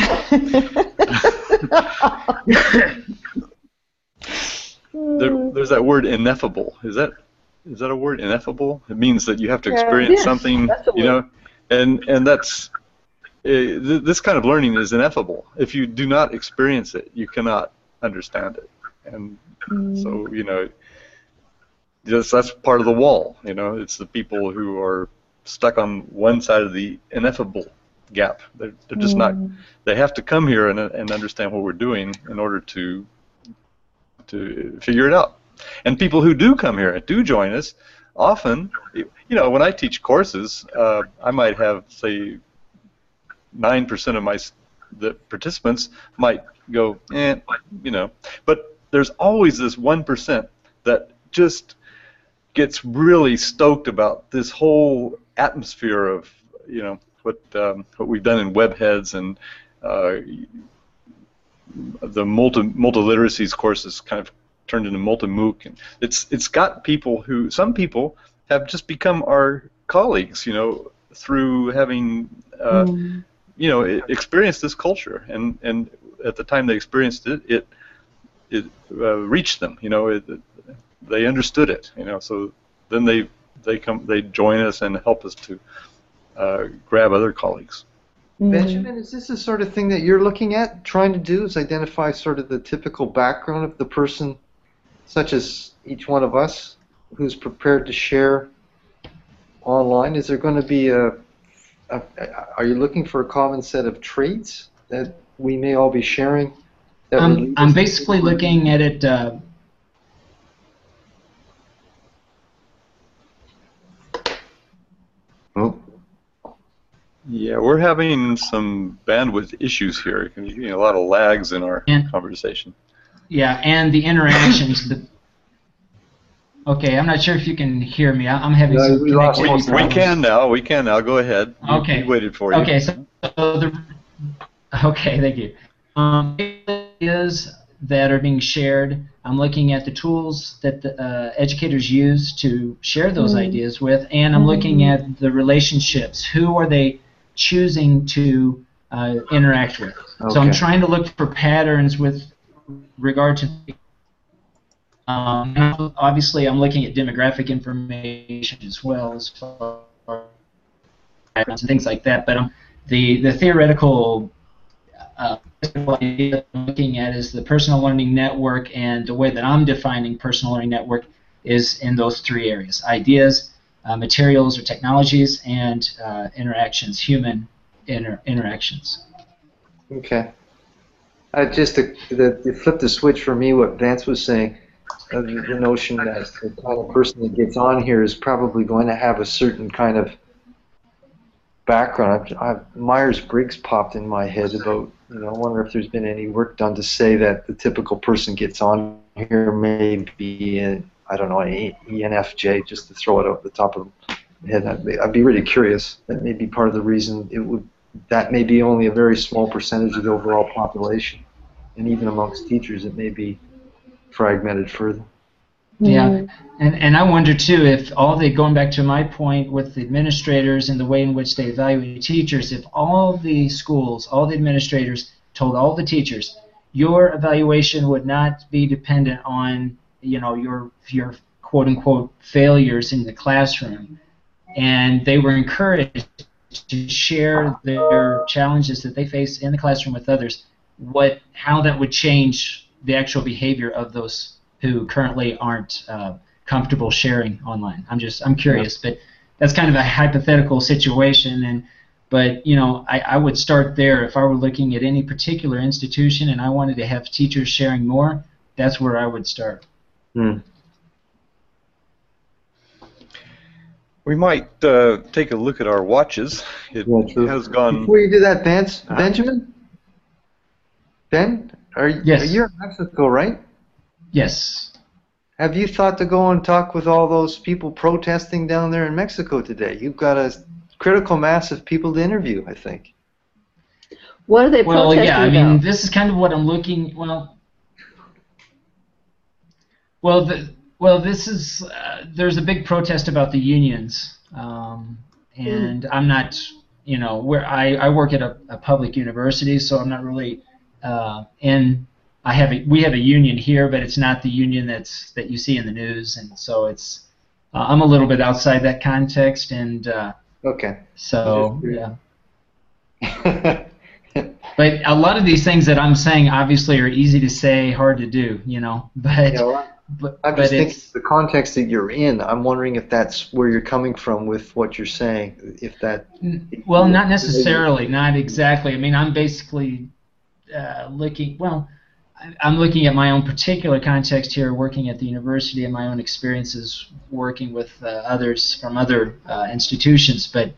There's that word ineffable. Is that a word, ineffable? It means that you have to experience Yes, something, that's a you know, and that's this kind of learning is ineffable. If you do not experience it, you cannot understand it, and so, you know, that's part of the wall. You know, it's the people who are stuck on one side of the ineffable gap. They're just not. They have to come here and understand what we're doing in order to figure it out. And people who do come here and do join us, often, you know, when I teach courses, I might have, say, 9% of the participants might go, you know, but there's always this 1% that just gets really stoked about this whole atmosphere of, you know, what we've done in Webheads and the multiliteracies courses kind of turned into multi-MOOC, and it's got people who, some people have just become our colleagues, you know, through having you know, experienced this culture, and at the time they experienced it, it reached them, you know, they understood it, you know, so then they join us and help us to grab other colleagues. Benjamin, is this the sort of thing that you're looking at, trying to do, is identify sort of the typical background of the person, such as each one of us, who's prepared to share online? Is there going to be are you looking for a common set of traits that we may all be sharing? I'm basically looking at it. Yeah, we're having some bandwidth issues here. You're getting a lot of lags in our conversation. Yeah, and the interactions. Okay, I'm not sure if you can hear me. I'm having some connectivity problems. We can now. Go ahead. Okay. We waited for you. Okay, okay, thank you. Ideas that are being shared. I'm looking at the tools that the educators use to share those ideas with, and I'm looking at the relationships. Who are they choosing to interact with? Okay. So I'm trying to look for patterns with regard to. Obviously, I'm looking at demographic information as well as far as things like that. But the theoretical idea I'm looking at is the personal learning network, and the way that I'm defining personal learning network is in those three areas: ideas, materials or technologies, and interactions, human interactions. Okay. Just to flip the switch for me, what Vance was saying, the notion that the kind of person that gets on here is probably going to have a certain kind of background. Myers-Briggs popped in my head about, you know, I wonder if there's been any work done to say that the typical person gets on here may be, I don't know, an ENFJ, just to throw it out the top of the head. I'd be really curious. That may be part of the reason that may be only a very small percentage of the overall population. And even amongst teachers, it may be fragmented further. Yeah, and I wonder too if going back to my point with the administrators and the way in which they evaluate teachers, if all the schools, all the administrators told all the teachers, your evaluation would not be dependent on, you know, your quote unquote failures in the classroom, and they were encouraged to share their challenges that they face in the classroom with others, how that would change the actual behavior of those who currently aren't comfortable sharing online. I'm curious, but that's kind of a hypothetical situation, but you know, I would start there. If I were looking at any particular institution and I wanted to have teachers sharing more, that's where I would start. We might take a look at our watches. It has gone. Before you do that, Vance, Benjamin? Ben? Yes. You're in Mexico, right? Yes. Have you thought to go and talk with all those people protesting down there in Mexico today? You've got a critical mass of people to interview, I think. What are they Well, protesting yeah, I about? mean, this is kind of what I'm looking. This is there's a big protest about the unions, and I'm not, where I work at a public university, so I'm not really in. We have a union here, but it's not the union that you see in the news, and so it's I'm a little bit outside that context, and Okay. so yeah. But a lot of these things that I'm saying obviously are easy to say, hard to do, But, Yeah, well, but I'm just thinking it's the context that you're in. I'm wondering if that's where you're coming from with what you're saying. If that. well, not necessarily, not exactly. I mean, I'm basically looking. Well, I'm looking at my own particular context here, working at the university, and my own experiences working with others from other institutions, but.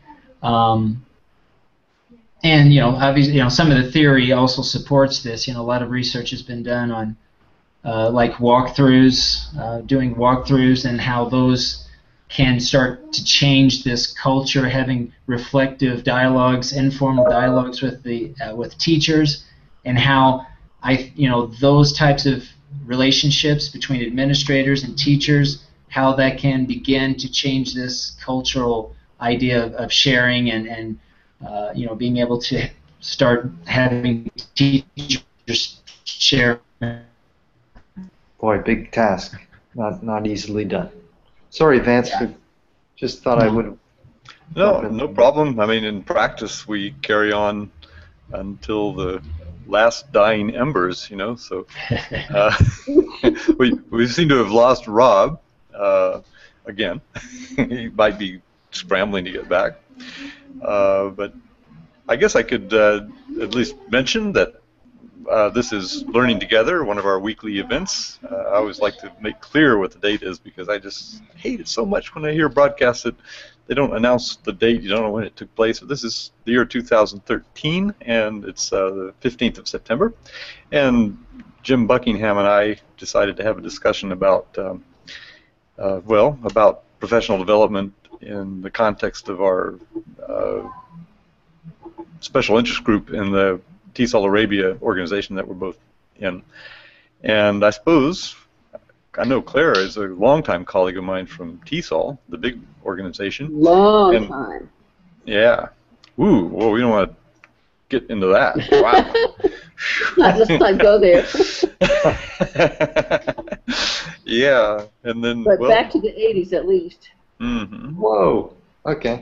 And obviously, some of the theory also supports this. A lot of research has been done on like walkthroughs, doing walkthroughs, and how those can start to change this culture, having reflective dialogues, informal dialogues with teachers, and how those types of relationships between administrators and teachers, how that can begin to change this cultural idea of sharing and being able to start having teachers share. Boy, big task. Not easily done. Sorry, Vance. Just thought I would. No problem. I mean, in practice, we carry on until the last dying embers, So we seem to have lost Rob again. He might be scrambling to get back. But I guess I could at least mention that this is Learning Together, one of our weekly events. I always like to make clear what the date is because I just hate it so much when I hear broadcasts that they don't announce the date. You don't know when it took place. So this is the year 2013, and it's the 15th of September. And Jim Buckingham and I decided to have a discussion about, about professional development in the context of our special interest group in the TESOL Arabia organization that we're both in. And I suppose, I know Claire is a longtime colleague of mine from TESOL, the big organization. Long time. Yeah. Ooh, well, we don't want to get into that. Wow. Let's not go there. Yeah, and then... But back to the 80s at least. Mm-hmm. Whoa. Okay.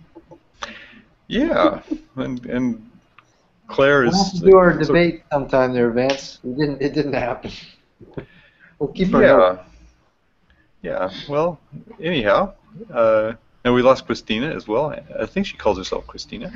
Yeah, and Claire is... We'll have to do our debate sometime there, Vance. It didn't happen. We'll keep our note. Yeah, well, anyhow, and we lost Christina as well. I think she calls herself Christina.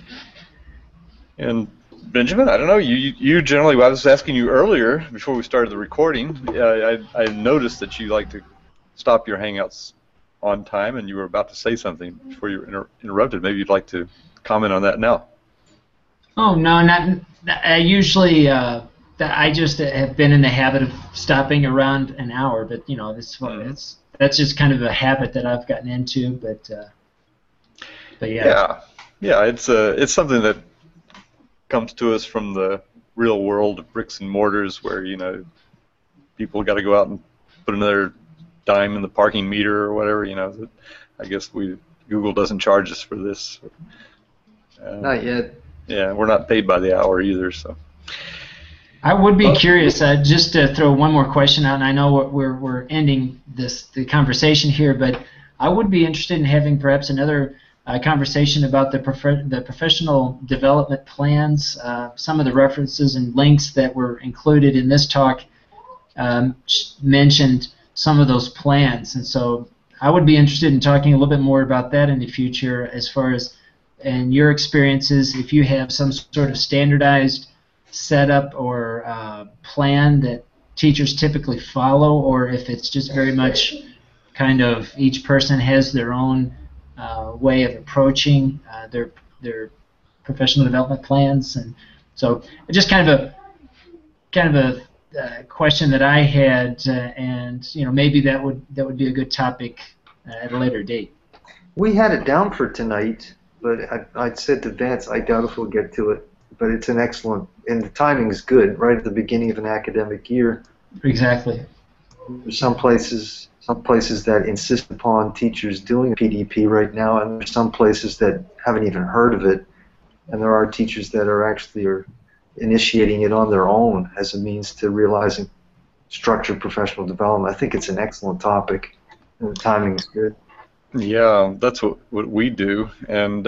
And Benjamin, I don't know, you generally, I was asking you earlier, before we started the recording, I noticed that you like to stop your Hangouts on time, and you were about to say something before you were interrupted. Maybe you'd like to comment on that now. Oh, no, not. I usually, I just have been in the habit of stopping around an hour, but that's just kind of a habit that I've gotten into. But yeah. Yeah, it's something that comes to us from the real world of bricks and mortars, where people got to go out and put another dime in the parking meter or whatever. I guess Google doesn't charge us for this. Not yet. Yeah, we're not paid by the hour either, so. I would be curious, just to throw one more question out, and I know we're ending the conversation here, but I would be interested in having perhaps another conversation about the professional development plans. Some of the references and links that were included in this talk mentioned some of those plans, and so I would be interested in talking a little bit more about that in the future, as far as in your experiences, if you have some sort of standardized setup or plan that teachers typically follow, or if it's just very much kind of each person has their own way of approaching their professional development plans, and so just kind of a question that I had, and maybe that would be a good topic at a later date. We had it down for tonight, but I'd said to Vance, I doubt if we'll get to it. But it's an excellent, and the timing is good, right at the beginning of an academic year. Exactly. There's some places that insist upon teachers doing PDP right now, and there's some places that haven't even heard of it, and there are teachers that are actually initiating it on their own as a means to realizing structured professional development. I think it's an excellent topic, and the timing is good. Yeah, that's what we do, and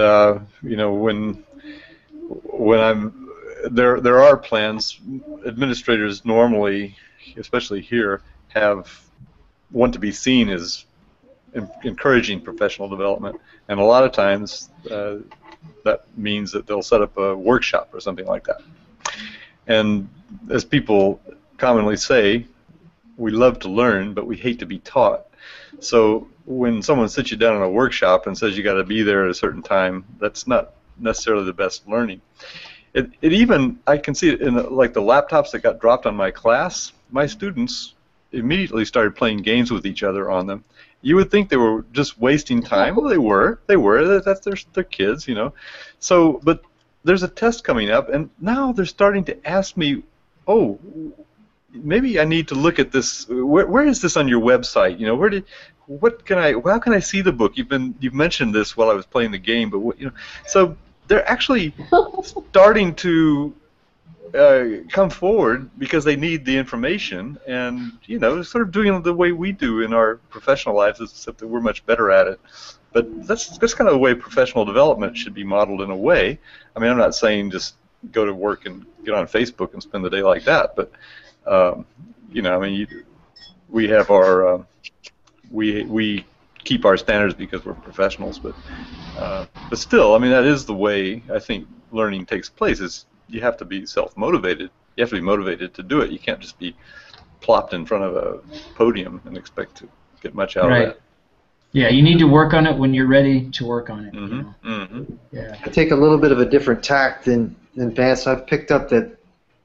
when I'm there are plans. Administrators normally, especially here, want to be seen as encouraging professional development, and a lot of times that means that they'll set up a workshop or something like that. And as people commonly say, we love to learn, but we hate to be taught. So when someone sits you down in a workshop and says you got to be there at a certain time, that's not necessarily the best learning. It even, I can see it in like the laptops that got dropped on my class. My students immediately started playing games with each other on them. You would think they were just wasting time. Well, they were. That's their kids, So, but there's a test coming up, and now they're starting to ask me, oh, maybe I need to look at this. Where is this on your website? How can I see the book? You've mentioned this while I was playing the game, but so they're actually starting to come forward because they need the information, and sort of doing it the way we do in our professional lives, except that we're much better at it. But that's kind of the way professional development should be modeled in a way. I mean, I'm not saying just go to work and get on Facebook and spend the day like that, but we have our we keep our standards because we're professionals, but still, I mean, that is the way I think learning takes place. Is you have to be self-motivated. You have to be motivated to do it. You can't just be plopped in front of a podium and expect to get much out of that. Yeah, you need to work on it when you're ready to work on it. Mm-hmm. Mm-hmm. Yeah. I take a little bit of a different tack than Vance. I've picked up that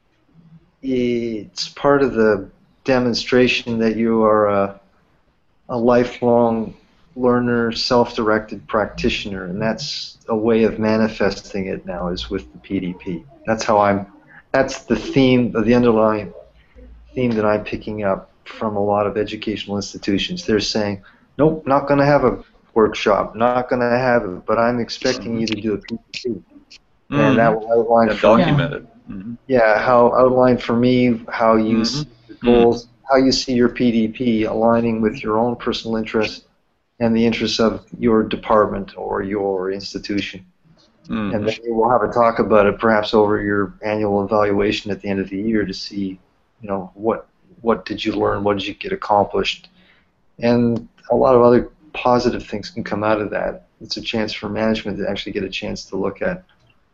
it's part of the demonstration that you are a lifelong learner, self-directed practitioner, and that's a way of manifesting it now is with the PDP. That's the theme, the underlying theme that I'm picking up from a lot of educational institutions. They're saying, nope, not going to have a workshop, not going to have it, but I'm expecting you to do a PDP. Mm-hmm. And that will outline documented. Mm-hmm. Yeah, outline for me how you see the goals, how you see your PDP aligning with your own personal interests and the interests of your department or your institution. Mm-hmm. And then we'll have a talk about it perhaps over your annual evaluation at the end of the year to see, what did you learn, what did you get accomplished, and a lot of other positive things can come out of that. It's a chance for management to actually get a chance to look at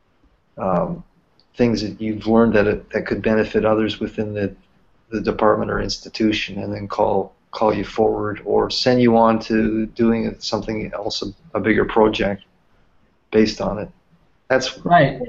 things that you've learned that could benefit others within the department or institution, and then call you forward or send you on to doing something else, a bigger project based on it. That's right.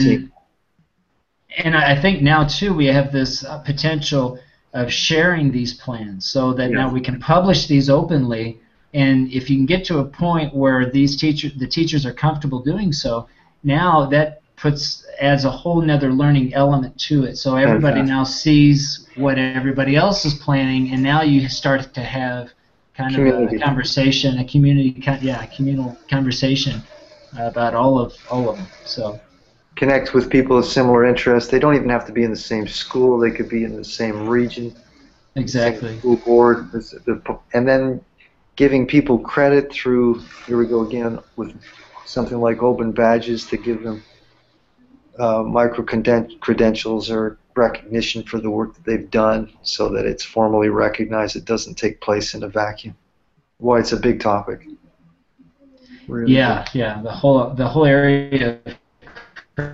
And I think now too we have this potential of sharing these plans so that now we can publish these openly, and if you can get to a point where the teachers are comfortable doing so, now that adds a whole nother learning element to it. So everybody now sees what everybody else is planning, and now you start to have kind of a conversation, communal conversation about all of them. So connect with people of similar interests. They don't even have to be in the same school. They could be in the same region. Exactly. Same school board, and then giving people credit through. Here we go again with something like open badges to give them micro credentials or recognition for the work that they've done, so that it's formally recognized. It doesn't take place in a vacuum. Boy, it's a big topic. Really big. Yeah. The whole area of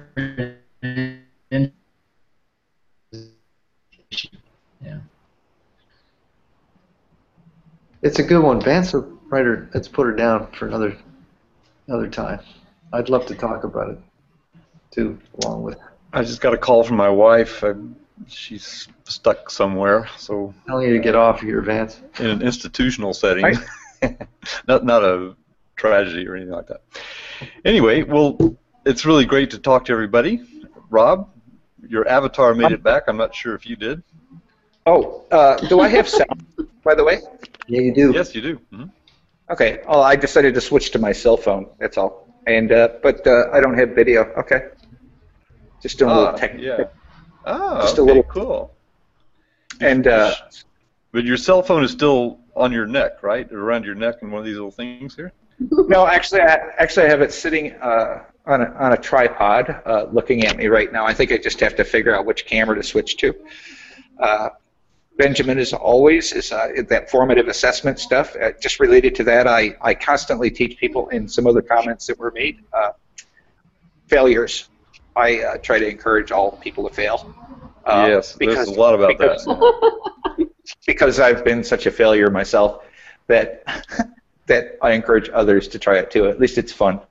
It's a good one. Vance, writer. Let's put her down for another another time. I'd love to talk about it too, along with I just got a call from my wife. She's stuck somewhere, so telling you to get off here, Vance. in an institutional setting. not a tragedy or anything like that. Anyway, well, it's really great to talk to everybody. Rob, your avatar made it back. I'm not sure if you did. Oh, do I have sound, by the way? Yeah, you do. Yes, you do. Mm-hmm. Okay. Oh, I decided to switch to my cell phone. That's all. And but I don't have video. Okay. Just doing a little tech. Yeah. Oh, Just okay, a little. cool. And But your cell phone is still on your neck, right? Around your neck in one of these little things here? no, actually, I have it sitting on a tripod, looking at me right now. I think I just have to figure out which camera to switch to. Benjamin, as always, is that formative assessment stuff. Just related to that, I constantly teach people in some other comments that were made. Failures. I try to encourage all people to fail. Yes, there's a lot about that. Because I've been such a failure myself that that I encourage others to try it too. At least it's fun.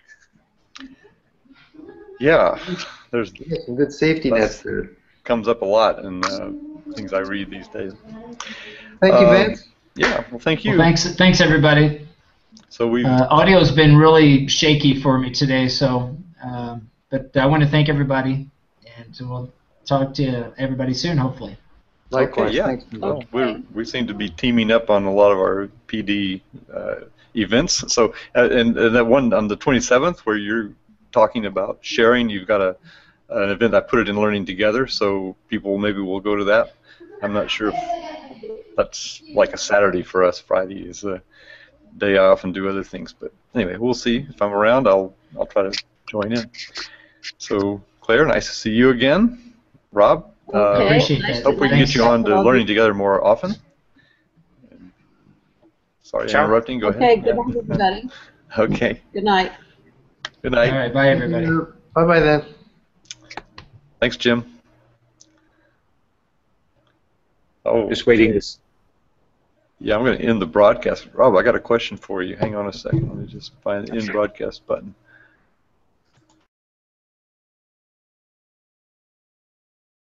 Yeah, there's Some good safety nets there. comes up a lot in things I read these days. Thank you, Vance. Yeah, well, thank you. Well, thanks everybody. So we Audio's been really shaky for me today, so but I want to thank everybody, and we'll talk to everybody soon, hopefully. Likewise. yeah. Thanks. Well, we seem to be teaming up on a lot of our PD events. So, and that one on the 27th where you're talking about sharing, you've got an event. I put it in Learning Together, so people maybe will go to that. I'm not sure if that's like a Saturday for us. Friday is a day I often do other things, but anyway, we'll see. If I'm around, I'll try to join in. So, Claire, nice to see you again. Rob, Okay. Appreciate that. hope we can get you on to Learning Together more often. Sorry, Ciao. interrupting. Go Okay, ahead. good night, everybody. Okay. Good night. Good All night. right, bye everybody. Bye-bye then. Thanks, Jim. Oh, Just waiting to. yeah, I'm going to end the broadcast. Rob, I got a question for you. Hang on a second. Let me just find the end broadcast button.